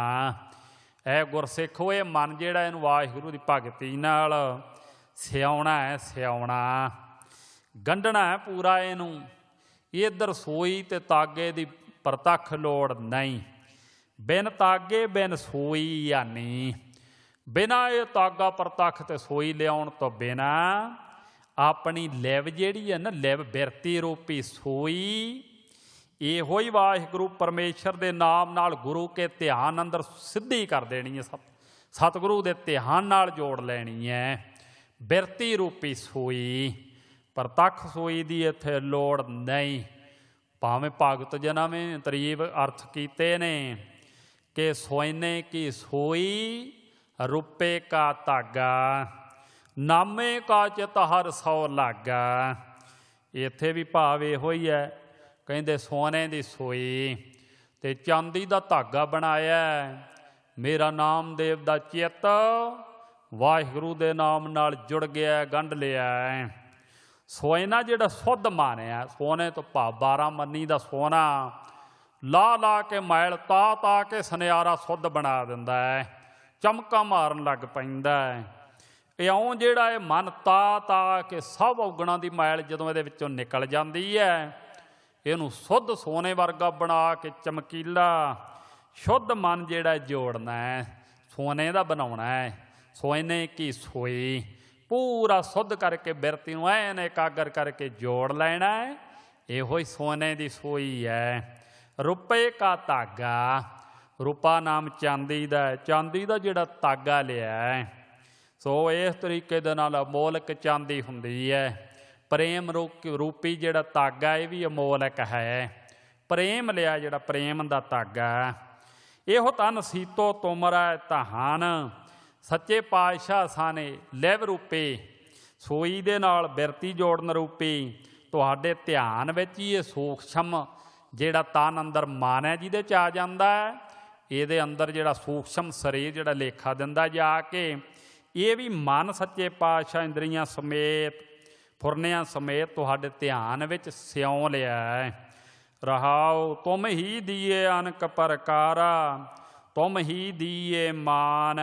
ਇਹ ਗੁਰਸਿੱਖੋ, ਇਹ ਮਨ ਜਿਹੜਾ ਇਹਨੂੰ ਵਾਹਿਗੁਰੂ ਦੀ ਭਗਤੀ ਨਾਲ ਸਿਆਉਣਾ ਹੈ, ਸਿਆਉਣਾ ਗੰਢਣਾ ਹੈ ਪੂਰਾ ਇਹਨੂੰ। ਇੱਧਰ ਸੋਈ ਤੇ ਤਾਗੇ ਦੀ ਪ੍ਰਤੱਖ ਲੋੜ ਨਹੀਂ। ਬਿਨ ਤਾਗੇ ਬਿਨ ਸੋਈ ਆਨੀ। ਬਿਨਾਂ ਇਹ ਤਾਗਾ ਪ੍ਰਤੱਖ ਤੇ ਸੋਈ ਲਿਆਉਣ ਤੋਂ ਬਿਨਾਂ ਆਪਣੀ ਲਿਵ ਜਿਹੜੀ ਹੈ ਨਾ, ਲਿਵ ਬਿਰਤੀ ਰੂਪੀ ਸੋਈ, ਇਹੋ ਹੀ ਵਾਹਿਗੁਰੂ ਪਰਮੇਸ਼ਰ ਦੇ ਨਾਮ ਨਾਲ ਗੁਰੂ ਕੇ ਧਿਆਨ ਅੰਦਰ ਸਿੱਧੀ ਕਰ ਦੇਣੀ ਹੈ। ਸਤਿਗੁਰੂ ਦੇ ਧਿਆਨ ਨਾਲ ਜੋੜ ਲੈਣੀ ਹੈ। ਬਿਰਤੀ ਰੂਪੀ ਸੋਈ, ਪ੍ਰਤੱਖ ਸੋਈ ਦੀ ਇੱਥੇ ਲੋੜ ਨਹੀਂ। ਭਾਵੇਂ ਭਗਤ ਜਨਾਂ ਨੇ ਤਰੀਬ ਅਰਥ ਕੀਤੇ ਨੇ ਕਿ ਸੋਇਨੇ ਕੀ ਸੋਈ ਰੁਪਏ ਕਾ ਧਾਗਾ, ਨਾਮੇ ਕਾ ਚਿਤ ਹਰ ਸੌ ਲਾਗਾ। ਇੱਥੇ ਵੀ ਭਾਵ ਇਹੋ ਹੀ ਹੈ। ਕਹਿੰਦੇ ਸੋਨੇ ਦੀ ਸੋਈ ਤੇ ਚਾਂਦੀ ਦਾ ਧਾਗਾ ਬਣਾਇਆ। ਮੇਰਾ ਨਾਮਦੇਵ ਦਾ ਚਿੱਤ ਵਾਹਿਗੁਰੂ ਦੇ ਨਾਮ ਨਾਲ ਜੁੜ ਗਿਆ, ਗੰਢ ਲਿਆ। ਸੋਨਾ ਜਿਹੜਾ ਸ਼ੁੱਧ ਮਾਨਿਆ, ਸੋਨੇ ਤੋਂ ਭਾਵ 12 ਮੰਨੀ ਦਾ ਸੋਨਾ ਲਾ ਲਾ ਕੇ ਮੈਲ ਤਾ ਤਾ ਕੇ ਸੁਨਿਆਰਾ ਸ਼ੁੱਧ ਬਣਾ ਦਿੰਦਾ ਹੈ, ਚਮਕਾਂ ਮਾਰਨ ਲੱਗ ਪੈਂਦਾ ਹੈ। ਇਉਂ ਜਿਹੜਾ ਇਹ ਮਨ ਤਾ ਕੇ ਸਭ ਔਗਣਾਂ ਦੀ ਮੈਲ ਜਦੋਂ ਇਹਦੇ ਵਿੱਚੋਂ ਨਿਕਲ ਜਾਂਦੀ ਹੈ, ਇਹਨੂੰ ਸ਼ੁੱਧ ਸੋਨੇ ਵਰਗਾ ਬਣਾ ਕੇ ਚਮਕੀਲਾ ਸ਼ੁੱਧ ਮਨ ਜਿਹੜਾ ਜੋੜਨਾ ਹੈ, ਸੋਨੇ ਦਾ ਬਣਾਉਣਾ ਹੈ। ਸੋਨੇ ਕੀ ਸੋਈ ਪੂਰਾ ਸ਼ੁੱਧ ਕਰਕੇ ਬਿਰਤੀ ਨੂੰ ਐਨ ਇਕਾਗਰ ਕਰਕੇ ਜੋੜ ਲੈਣਾ ਹੈ। ਇਹੋ ਹੀ ਸੋਨੇ ਦੀ ਸੋਈ ਹੈ। ਰੁਪਏ ਕਾ ਧਾਗਾ, ਰੂਪਾ ਨਾਮ ਚਾਂਦੀ ਦਾ ਹੈ, ਚਾਂਦੀ ਦਾ ਜਿਹੜਾ ਧਾਗਾ ਲਿਆ ਹੈ। ਸੋ ਇਸ ਤਰੀਕੇ ਦੇ ਨਾਲ ਅਮੋਲਕ ਚਾਂਦੀ ਹੁੰਦੀ ਹੈ। ਪ੍ਰੇਮ ਰੂਪੀ ਜਿਹੜਾ ਧਾਗਾ ਇਹ ਵੀ ਅਮੋਲਕ ਹੈ। ਪ੍ਰੇਮ ਲਿਆ ਜਿਹੜਾ ਪ੍ਰੇਮ ਦਾ ਧਾਗਾ। ਇਹੋ ਤਨ ਸੀਤੋ ਤੁਮਰਾ ਧਾਨ, ਸੱਚੇ ਪਾਤਸ਼ਾਹ ਸਾਨੇ ਲਿਵ ਰੂਪੀ ਸੋਈ ਦੇ ਨਾਲ ਬਿਰਤੀ ਜੋੜਨ ਰੂਪੀ ਤੁਹਾਡੇ ਧਿਆਨ ਵਿੱਚ ਹੀ ਇਹ ਸੂਖਸ਼ਮ ਜਿਹੜਾ ਤਨ ਅੰਦਰ ਮਨ ਹੈ ਜਿਹਦੇ 'ਚ ਆ ਜਾਂਦਾ ਹੈ, ਇਹਦੇ ਅੰਦਰ ਜਿਹੜਾ ਸੂਖਸ਼ਮ ਸਰੀਰ ਜਿਹੜਾ ਲੇਖਾ ਦਿੰਦਾ ਜਾ ਕੇ, ਇਹ ਵੀ ਮਨ ਸੱਚੇ ਪਾਤਸ਼ਾਹ ਇੰਦਰੀਆਂ ਸਮੇਤ ਫੁਰਨਿਆਂ ਸਮੇਤ ਤੁਹਾਡੇ ਧਿਆਨ ਵਿੱਚ ਸਿਉਂ ਲਿਆ ਹੈ। ਰਹਾਉ ਤੁਮ ਹੀ ਦੀਏ ਅਨਕ ਪ੍ਰਕਾਰਾ, ਤੁਮ ਹੀ ਦੀਏ ਮਾਨ।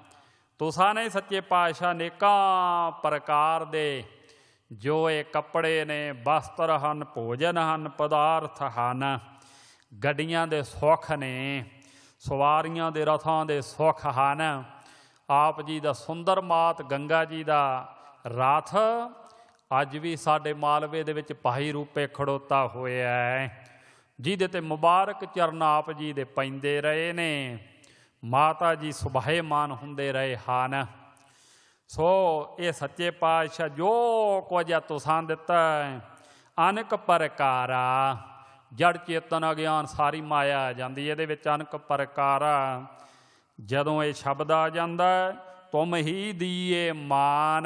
ਤੁਸਾਂ ਨੇ ਸੱਚੇ ਪਾਤਸ਼ਾਹ ਅਨੇਕਾਂ ਪ੍ਰਕਾਰ ਦੇ ਜੋ ਇਹ ਕੱਪੜੇ ਨੇ, ਵਸਤਰ ਹਨ, ਭੋਜਨ ਹਨ, ਪਦਾਰਥ ਹਨ, ਗੱਡੀਆਂ ਦੇ ਸੁੱਖ ਨੇ, ਸਵਾਰੀਆਂ ਦੇ ਰਥਾਂ ਦੇ ਸੁੱਖ ਹਨ। ਆਪ ਜੀ ਦਾ ਸੁੰਦਰ ਮਾਤ ਗੰਗਾ ਜੀ ਦਾ ਰਥ ਅੱਜ ਵੀ ਸਾਡੇ ਮਾਲਵੇ ਦੇ ਵਿੱਚ ਭਾਈ ਰੂਪੇ ਖੜੋਤਾ ਹੋਇਆ ਹੈ, ਜਿਹਦੇ 'ਤੇ ਮੁਬਾਰਕ ਚਰਨ ਆਪ ਜੀ ਦੇ ਪੈਂਦੇ ਰਹੇ ਨੇ। ਮਾਤਾ ਜੀ ਸੁਭਾਏਮਾਨ ਹੁੰਦੇ ਰਹੇ ਹਨ। ਸੋ ਇਹ ਸੱਚੇ ਪਾਤਸ਼ਾਹ ਜੋ ਕੁਝ ਤੁਸਾਂ ਦਿੱਤਾ ਅਨੇਕ ਪ੍ਰਕਾਰਾ, ਜੜ ਚੇਤਨ ਅਗਿਆਨ ਸਾਰੀ ਮਾਇਆ ਆ ਜਾਂਦੀ ਇਹਦੇ ਵਿੱਚ। ਅਨੇਕ ਪ੍ਰਕਾਰਾ ਜਦੋਂ ਇਹ ਸ਼ਬਦ ਆ ਜਾਂਦਾ, ਤੁਮ ਹੀ ਦੀਏ ਮਾਨ,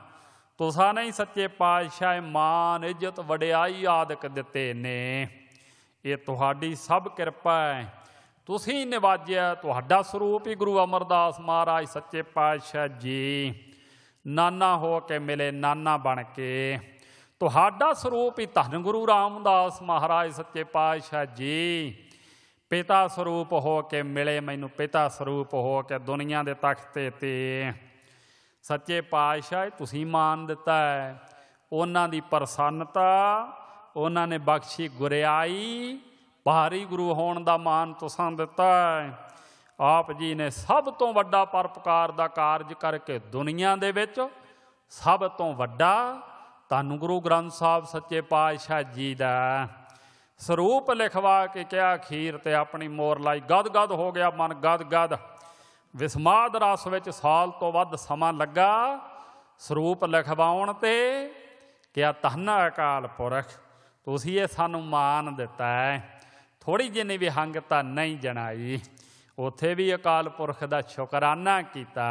ਤੁਸਾਂ ਨੇ ਸੱਚੇ ਪਾਤਸ਼ਾਹ ਮਾਨ ਇੱਜ਼ਤ ਵਡਿਆਈ ਆਦਿਕ ਦਿੱਤੇ ਨੇ। ਇਹ ਤੁਹਾਡੀ ਸਭ ਕਿਰਪਾ ਹੈ, ਤੁਸੀਂ ਨਿਵਾਜਿਆ। ਤੁਹਾਡਾ ਸਰੂਪ ਹੀ ਗੁਰੂ ਅਮਰਦਾਸ ਮਹਾਰਾਜ ਸੱਚੇ ਪਾਤਸ਼ਾਹ ਜੀ ਨਾਨਾ ਹੋ ਕੇ ਮਿਲੇ, ਨਾਨਾ ਬਣ ਕੇ। ਤੁਹਾਡਾ ਸਰੂਪ ਹੀ ਧੰਨ ਗੁਰੂ ਰਾਮਦਾਸ ਮਹਾਰਾਜ ਸੱਚੇ ਪਾਤਸ਼ਾਹ ਜੀ ਪਿਤਾ ਸਰੂਪ ਹੋ ਕੇ ਮਿਲੇ ਮੈਨੂੰ, ਪਿਤਾ ਸਰੂਪ ਹੋ ਕੇ ਦੁਨੀਆ ਦੇ ਤਖਤੇ 'ਤੇ। ਸੱਚੇ ਪਾਤਸ਼ਾਹ ਤੁਸੀਂ ਮਾਨ ਦਿੱਤਾ ਹੈ, ਉਹਨਾਂ ਦੀ ਪ੍ਰਸੰਨਤਾ, ਉਹਨਾਂ ਨੇ ਬਖਸ਼ੀ ਗੁਰਿਆਈ, ਭਾਰੀ ਗੁਰੂ ਹੋਣ ਦਾ ਮਾਨ ਤੁਸਾਂ ਦਿੱਤਾ ਹੈ। ਆਪ ਜੀ ਨੇ ਸਭ ਤੋਂ ਵੱਡਾ ਪਰਉਪਕਾਰ ਦਾ ਕਾਰਜ ਕਰਕੇ ਦੁਨੀਆ ਦੇ ਵਿੱਚ ਸਭ ਤੋਂ ਵੱਡਾ ਧੰਨ ਗੁਰੂ ਗ੍ਰੰਥ ਸਾਹਿਬ ਸੱਚੇ ਪਾਤਸ਼ਾਹ ਜੀ ਦਾ ਸਰੂਪ ਲਿਖਵਾ ਕੇ ਕਿਹਾ ਅਖੀਰ 'ਤੇ ਆਪਣੀ ਮੋਹਰ ਲਾਈ। ਗਦ ਗਦ ਹੋ ਗਿਆ ਮਨ, ਗਦ ਗਦ ਵਿਸਮਾਦ ਰਸ ਵਿੱਚ ਸਾਲ ਤੋਂ ਵੱਧ ਸਮਾਂ ਲੱਗਾ ਸਰੂਪ ਲਿਖਵਾਉਣ 'ਤੇ। ਕਿਹਾ ਧੰਨ ਅਕਾਲ ਪੁਰਖ, ਤੁਸੀਂ ਇਹ ਸਾਨੂੰ ਮਾਨ ਦਿੱਤਾ ਹੈ। ਥੋੜ੍ਹੀ ਜਿਹੀ ਵੀ ਹੰਗਤਾ ਨਹੀਂ ਜਣਾਈ, ਉੱਥੇ ਵੀ ਅਕਾਲ ਪੁਰਖ ਦਾ ਸ਼ੁਕਰਾਨਾ ਕੀਤਾ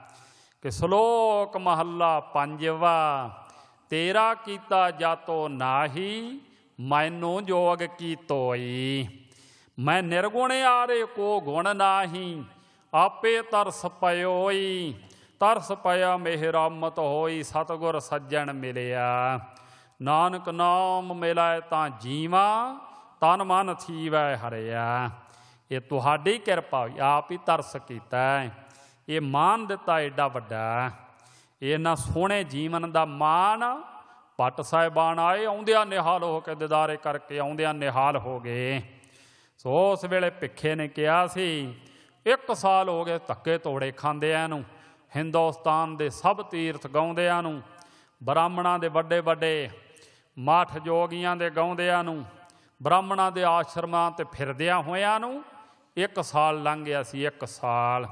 ਕਿ ਸ਼ਲੋਕ ਮਹੱਲਾ ਪੰਜਵਾ, ਤੇਰਾ ਕੀਤਾ ਜਾਤੋ ਨਾਹੀ, ਮੈਨੂੰ ਜੋਗ ਕੀ ਤੋਈ। ਮੈਂ ਨਿਰਗੁਣ ਆਰੇ ਕੋ ਗੁਣ ਨਾਹੀ, ਆਪੇ ਤਰਸ ਪਇਓਈ। ਤਰਸ ਪਿਆ ਮਿਹਰਾਮਤ ਹੋਈ, ਸਤਿਗੁਰ ਸੱਜਣ ਮਿਲਿਆ। ਨਾਨਕ ਨਾਮ ਮਿਲਾਏ ਤਾਂ ਜੀਵਾ, ਤਨ ਮਨ ਥੀਵੈ ਹਰਿਆ। ਇਹ ਤੁਹਾਡੀ ਕਿਰਪਾ ਹੋਈ, ਆਪ ਹੀ ਤਰਸ ਕੀਤਾ, ਇਹ ਮਾਨ ਦਿੱਤਾ ਏਡਾ ਵੱਡਾ। ਇਹਨਾਂ ਸੋਹਣੇ ਜੀਵਨ ਦਾ ਮਾਨ ਭੱਟ ਸਾਹਿਬਾਨ ਆਏ, ਆਉਂਦਿਆਂ ਨਿਹਾਲ ਹੋ ਕੇ ਦਿਦਾਰੇ ਕਰਕੇ ਆਉਂਦਿਆਂ ਨਿਹਾਲ ਹੋ ਗਏ। ਸੋ ਉਸ ਵੇਲੇ ਭਿੱਖੇ ਨੇ ਕਿਹਾ ਸੀ 1 ਸਾਲ ਹੋ ਗਏ ਧੱਕੇ ਤੋੜੇ ਖਾਂਦਿਆਂ ਨੂੰ, ਹਿੰਦੁਸਤਾਨ ਦੇ ਸਭ ਤੀਰਥ ਗਾਉਂਦਿਆਂ ਨੂੰ, ਬ੍ਰਾਹਮਣਾਂ ਦੇ ਵੱਡੇ ਵੱਡੇ ਮੱਠ ਜੋਗੀਆਂ ਦੇ ਗਾਉਂਦਿਆਂ ਨੂੰ, ਬ੍ਰਾਹਮਣਾਂ ਦੇ ਆਸ਼ਰਮਾਂ 'ਤੇ ਫਿਰਦਿਆਂ ਹੋਇਆਂ ਨੂੰ 1 ਸਾਲ ਲੰਘ ਗਿਆ ਸੀ। 1 ਸਾਲ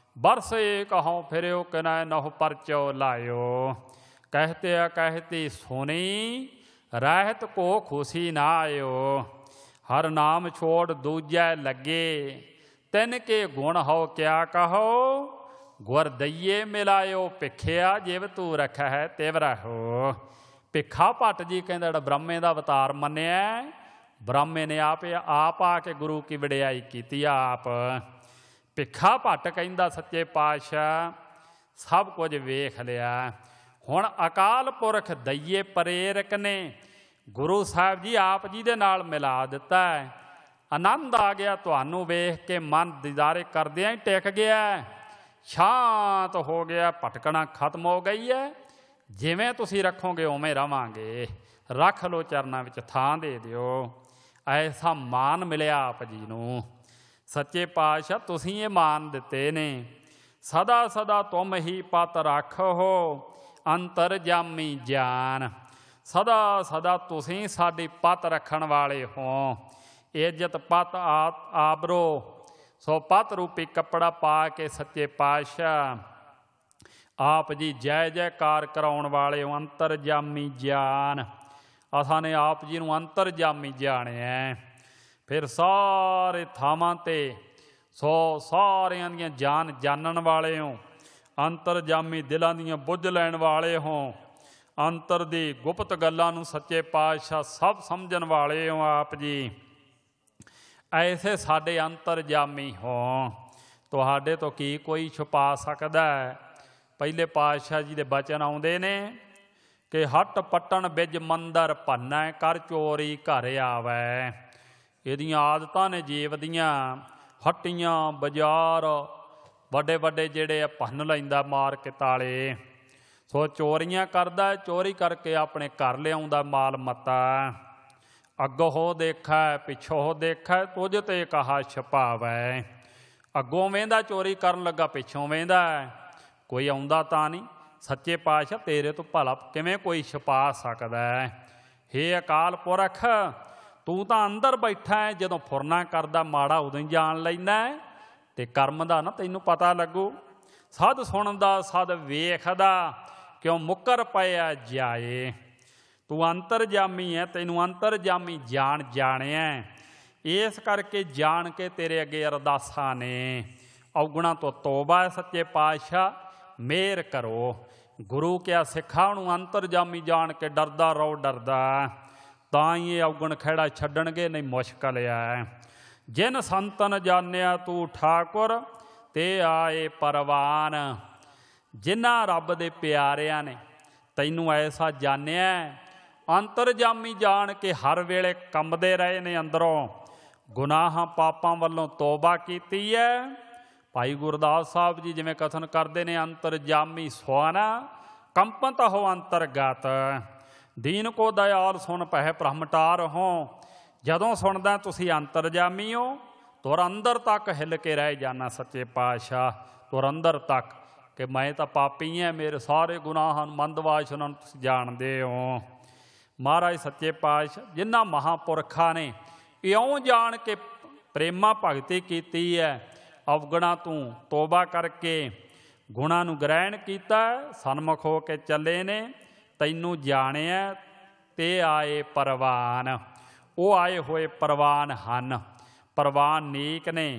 ਬਰਸੇ ਕਹੋਂ ਫਿਰਿਓ ਕਿਨੈ ਨਹੁ ਪਰਚੋ ਲਾਇਓ। ਕਹਿਤੇ ਕਹਿਤੀ ਸੁਣੀ, ਰਹਿਤ ਕੋ ਖੁਸ਼ੀ ਨਾ ਆਇਓ। ਹਰ ਨਾਮ ਛੋੜ ਦੂਜੈ ਲੱਗੇ, ਤਿਨ ਕੇ ਗੁਣ ਹੋ ਕਿਆ ਕਹੋ। ਗੁਰ ਦਈਏ ਮਿਲਾਇਓ ਭਿੱਖਿਆ, ਜਿਵ ਤੂੰ ਰੱਖਿਆ ਹੈ ਤਿਵ ਰਹੋ। ਭਿੱਖਾ ਭੱਟ ਜੀ ਕਹਿੰਦਾ ਜਿਹੜਾ ਬ੍ਰਹਮੇ ਦਾ ਅਵਤਾਰ ਮੰਨਿਆ, ਬ੍ਰਹਮੇ ਨੇ ਆਪ ਆ ਕੇ ਗੁਰੂ ਕੀ ਵਡਿਆਈ ਕੀਤੀ। ਆਪ ਭਿੱਖਾ ਭੱਟ ਕਹਿੰਦਾ ਸੱਚੇ ਪਾਤਸ਼ਾਹ ਸਭ ਕੁਝ ਵੇਖ ਲਿਆ, ਹੁਣ ਅਕਾਲ ਪੁਰਖ ਦਈਏ ਪ੍ਰੇਰਕ ਨੇ ਗੁਰੂ ਸਾਹਿਬ ਜੀ ਆਪ ਜੀ ਦੇ ਨਾਲ ਮਿਲਾ ਦਿੱਤਾ। ਆਨੰਦ ਆ ਗਿਆ ਤੁਹਾਨੂੰ ਵੇਖ ਕੇ, ਮਨ ਦੀਦਾਰੇ ਕਰਦਿਆਂ ਹੀ ਟਿਕ ਗਿਆ। ਸ਼ਾਂਤ ਹੋ ਗਿਆ, ਭਟਕਣਾ ਖਤਮ ਹੋ ਗਈ ਹੈ। ਜਿਵੇਂ ਤੁਸੀਂ ਰੱਖੋਗੇ ਉਵੇਂ ਰਵਾਂਗੇ। ਰੱਖ ਲਓ ਚਰਨਾਂ ਵਿੱਚ, ਥਾਂ ਦੇ ਦਿਓ। ਐਸਾ ਮਾਨ ਮਿਲਿਆ ਆਪ ਜੀ ਨੂੰ। ਸੱਚੇ ਪਾਤਸ਼ਾਹ ਤੁਸੀਂ ਇਹ ਮਾਨ ਦਿੱਤੇ ਨੇ। ਸਦਾ ਸਦਾ ਤੁਮ ਹੀ ਪਤ ਰੱਖੋ ਅੰਤਰਜਾਮੀ ਜਾਨ। ਸਦਾ ਸਦਾ ਤੁਸੀਂ ਸਾਡੀ ਪਤ ਰੱਖਣ ਵਾਲੇ ਹੋ। ਇੱਜ਼ਤ ਪਤ ਆਬਰੋ ਸੋ ਪਤ ਰੂਪੀ ਕੱਪੜਾ ਪਾ ਕੇ ਸੱਚੇ ਪਾਤਸ਼ਾਹ ਆਪ ਜੀ ਜੈ ਜੈਕਾਰ ਕਰਾਉਣ ਵਾਲੇ ਹੋ। ਅੰਤਰਜਾਮੀ ਜਾਨ, ਅਸਾਂ ਨੇ ਆਪ ਜੀ ਨੂੰ ਅੰਤਰਜਾਮੀ ਜਾਣਿਆ। ਫਿਰ ਸਾਰੇ ਥਾਵਾਂ 'ਤੇ ਸੋ ਸਾਰਿਆਂ ਦੀਆਂ ਜਾਨ ਜਾਣਨ ਵਾਲੇ ਹੋ। ਅੰਤਰਜਾਮੀ ਦਿਲਾਂ ਦੀਆਂ ਬੁੱਝ ਲੈਣ ਵਾਲੇ ਹੋ। ਅੰਤਰ ਦੀ ਗੁਪਤ ਗੱਲਾਂ ਨੂੰ ਸੱਚੇ ਪਾਤਸ਼ਾਹ ਸਭ ਸਮਝਣ ਵਾਲੇ ਹੋ ਆਪ ਜੀ। ਐਸੇ ਸਾਡੇ ਅੰਤਰਜਾਮੀ ਹੋ। ਤੁਹਾਡੇ ਤੋਂ ਕੀ ਕੋਈ ਛੁਪਾ ਸਕਦਾ ਹੈ। ਪਹਿਲੇ ਪਾਤਸ਼ਾਹ ਜੀ ਦੇ ਬਚਨ ਆਉਂਦੇ ਨੇ ਕਿ ਹੱਟ ਪੱਟਣ ਬਿਜ ਮੰਦਰ ਭੰਨੈ ਕਰ ਚੋਰੀ ਘਰ ਆਵੈ। ਇਹਦੀਆਂ ਆਦਤਾਂ ਨੇ ਜੀਵ ਦੀਆਂ। ਹੱਟੀਆਂ ਬਾਜ਼ਾਰ ਵੱਡੇ ਵੱਡੇ ਜਿਹੜੇ ਆ ਭੰਨ ਲੈਂਦਾ ਮਾਰ ਕੇ ਤਾਲੇ। ਸੋ ਚੋਰੀਆਂ ਕਰਦਾ, ਚੋਰੀ ਕਰਕੇ ਆਪਣੇ ਘਰ ਲਿਆਉਂਦਾ ਮਾਲ ਮੱਤਾ। ਅੱਗੋਂ ਦੇਖੈ ਪਿੱਛੋਂ ਦੇਖੈ ਤੁਝ ਤੇ ਕਹਾ ਛਪਾਵੈ। ਅੱਗੋਂ ਵੇਂਦਾ ਚੋਰੀ ਕਰਨ ਲੱਗਾ, ਪਿੱਛੋਂ ਵੇਂਦਾ ਕੋਈ ਆਉਂਦਾ ਤਾਂ ਨਹੀਂ। ਸੱਚੇ ਪਾਤਸ਼ਾਹ ਤੇਰੇ ਤੋਂ ਭਲਾ ਕਿਵੇਂ ਕੋਈ ਛਪਾ ਸਕਦਾ ਹੈ। ਹੇ ਅਕਾਲ ਪੁਰਖ, ਤੂੰ ਤਾਂ ਅੰਦਰ ਬੈਠਾ ਹੈ। ਜਦੋਂ ਫੁਰਨਾ ਕਰਦਾ ਮਾੜਾ ਉਦੋਂ ਹੀ ਜਾਣ ਲੈਂਦਾ ਹੈ, ਅਤੇ ਕਰਮ ਦਾ ਨਾ ਤੈਨੂੰ ਪਤਾ ਲੱਗੂ। ਸਦ ਸੁਣਦਾ ਸਦ ਵੇਖਦਾ ਕਿਉਂ ਮੁੱਕਰ ਪਿਆ ਜਾਏ। ਤੂੰ ਅੰਤਰਜਾਮੀ ਹੈ, ਤੈਨੂੰ ਅੰਤਰਜਾਮੀ ਜਾਣਿਆ। ਇਸ ਕਰਕੇ ਜਾਣ ਕੇ ਤੇਰੇ ਅੱਗੇ ਅਰਦਾਸਾਂ ਨੇ। ਔਗੁਣਾਂ ਤੋਂ ਤੋਬਾ ਹੈ ਸੱਚੇ ਪਾਤਸ਼ਾਹ, ਮਿਹਰ ਕਰੋ। ਗੁਰੂ ਕਿਹਾ ਸਿੱਖਾਂ ਨੂੰ ਅੰਤਰਜਾਮੀ ਜਾਣ ਕੇ ਡਰਦਾ ਰਹੋ, ਡਰਦਾ ਤਾਂ ਹੀ ਇਹ ਔਗਣ ਖਹਿੜਾ ਛੱਡਣਗੇ, ਨਹੀਂ ਮੁਸ਼ਕਲ ਹੈ। ਜਿਨ ਸੰਤਨ ਜਾਣਿਆ ਤੂੰ ਠਾਕੁਰ ਤੇ ਆਏ ਪਰਵਾਨ। ਜਿਨ੍ਹਾਂ ਰੱਬ ਦੇ ਪਿਆਰਿਆਂ ਨੇ ਤੈਨੂੰ ਐਸਾ ਜਾਣਿਆ, ਅੰਤਰਜਾਮੀ ਜਾਣ ਕੇ ਹਰ ਵੇਲੇ ਕੰਬਦੇ ਰਹੇ ਨੇ ਅੰਦਰੋਂ। ਗੁਨਾਹਾਂ ਪਾਪਾਂ ਵੱਲੋਂ ਤੋਬਾ ਕੀਤੀ ਹੈ। ਭਾਈ ਗੁਰਦਾਸ ਸਾਹਿਬ ਜੀ ਜਿਵੇਂ ਕਥਨ ਕਰਦੇ ਨੇ, ਅੰਤਰਜਾਮੀ ਸੁਆਨਾ ਕੰਪਤ ਹੋ ਅੰਤਰਗਤ। ਦੀਨ ਕੋ ਦਇਆਲ ਸੁਣ ਪਹਿ ਬ੍ਰਹਮਟਾਰ ਹੋ। ਜਦੋਂ ਸੁਣਦਾ ਤੁਸੀਂ ਅੰਤਰਜਾਮੀ ਹੋ, ਤੁਰ ਅੰਦਰ ਤੱਕ ਹਿੱਲ ਕੇ ਰਹਿ ਜਾਣਾ ਸੱਚੇ ਪਾਤਸ਼ਾਹ। ਤੁਰ ਅੰਦਰ ਤੱਕ ਕਿ ਮੈਂ ਤਾਂ ਪਾਪੀ ਹਾਂ, ਮੇਰੇ ਸਾਰੇ ਗੁਨਾਹਾਂ ਮੰਦਵਾਸ਼ ਉਹਨਾਂ ਨੂੰ ਤੁਸੀਂ ਜਾਣਦੇ ਹੋ। ਮਹਾਰਾਜ ਸੱਚੇ ਪਾਤਸ਼ਾਹ ਜਿਨ੍ਹਾਂ ਮਹਾਂਪੁਰਖਾਂ ਨੇ ਇਉਂ ਜਾਣ ਕੇ ਪ੍ਰੇਮਾ ਭਗਤੀ ਕੀਤੀ ਹੈ, ਅਵਗੁਣਾਂ ਤੋਂ ਤੋਬਾ ਕਰਕੇ ਗੁਣਾਂ ਨੂੰ ਗ੍ਰਹਿਣ ਕੀਤਾ, ਸਨਮੁਖ ਹੋ ਕੇ ਚੱਲੇ ਨੇ, ਤੈਨੂੰ ਜਾਣਿਆ ਤੇ ਆਏ ਪਰਵਾਨ। ਉਹ ਆਏ ਹੋਏ ਪਰਵਾਨ ਹਨ। ਪਰਵਾਨ ਨੇਕ ਨੇ।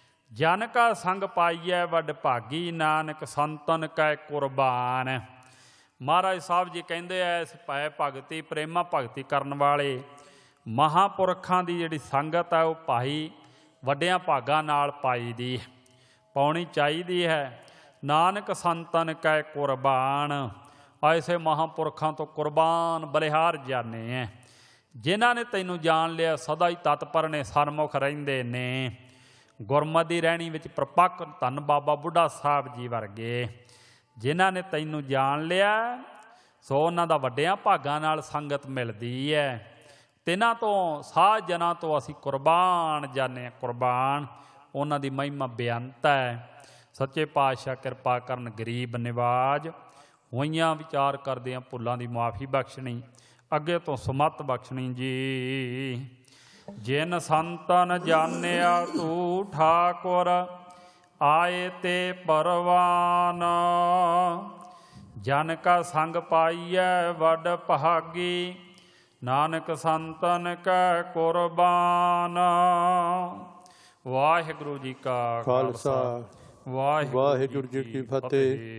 ਜਨ ਕਾ ਸੰਗ ਪਾਈਐ ਵੱਡ ਭਾਗੀ, ਨਾਨਕ ਸੰਤਨ ਕੈ ਕੁਰਬਾਨ। ਮਹਾਰਾਜ ਸਾਹਿਬ ਜੀ ਕਹਿੰਦੇ ਐ, ਇਸ ਭੈ ਭਗਤੀ ਪ੍ਰੇਮਾ ਭਗਤੀ ਕਰਨ ਵਾਲੇ ਮਹਾਂਪੁਰਖਾਂ ਦੀ ਜਿਹੜੀ ਸੰਗਤ ਹੈ ਉਹ ਭਾਈ ਵੱਡਿਆਂ ਭਾਗਾਂ ਨਾਲ ਪਾਈ ਦੀ ਪਾਉਣੀ ਚਾਹੀਦੀ ਹੈ। ਨਾਨਕ ਸੰਤਨ ਕੈ ਕੁਰਬਾਨ। ਐਸੇ ਮਹਾਂਪੁਰਖਾਂ ਤੋਂ ਕੁਰਬਾਨ ਬਲਿਹਾਰ ਜਾਣੇ ਹੈ, ਜਿਨ੍ਹਾਂ ਨੇ ਤੈਨੂੰ ਜਾਣ ਲਿਆ, ਸਦਾ ਹੀ ਤਤਪਰ ਨੇ, ਸਨਮੁਖ ਰਹਿੰਦੇ ਨੇ। ਗੁਰਮਤਿ ਰਹਿਣੀ ਵਿੱਚ ਪ੍ਰਪੱਕ ਧੰਨ ਬਾਬਾ ਬੁੱਢਾ ਸਾਹਿਬ ਜੀ ਵਰਗੇ ਜਿਨ੍ਹਾਂ ਨੇ ਤੈਨੂੰ ਜਾਣ ਲਿਆ, ਸੋ ਉਹਨਾਂ ਦਾ ਵੱਡਿਆਂ ਭਾਗਾਂ ਨਾਲ ਸੰਗਤ ਮਿਲਦੀ ਹੈ। ਤਿੰਨਾਂ ਤੋਂ ਸਾਧ ਜਨਾਂ ਤੋਂ ਅਸੀਂ ਕੁਰਬਾਨ ਜਾਣੇ, ਕੁਰਬਾਨ। ਉਹਨਾਂ ਦੀ ਮਹਿਮਾ ਬੇਅੰਤ ਹੈ। ਸੱਚੇ ਪਾਤਸ਼ਾਹ ਕਿਰਪਾ ਕਰਨ, ਗਰੀਬ ਨਿਵਾਜ ਹੋਈਆਂ ਵਿਚਾਰ ਕਰਦੇ ਹਾਂ, ਭੁੱਲਾਂ ਦੀ ਮੁਆਫੀ ਬਖਸ਼ਣੀ, ਅੱਗੇ ਤੋਂ ਸਮੱਤ ਬਖਸ਼ਣੀ ਜੀ। ਜਿਨ ਸੰਤਨ ਜਾਣਿਆ ਤੂੰ ਠਾਕੁਰ ਆਏ ਤੇ ਪਰਵਾਨ। ਜਨ ਕਾ ਸੰਗ ਪਾਈਐ ਵੱਡ ਭਾਗੀ, ਨਾਨਕ ਸੰਤਨ ਕੈ ਕੁਰਬਾਨ। ਵਾਹਿਗੁਰੂ ਜੀ ਕਾ ਖਾਲਸਾ, ਵਾਹਿਗੁਰੂ ਜੀ ਕੀ ਫਤਿਹ।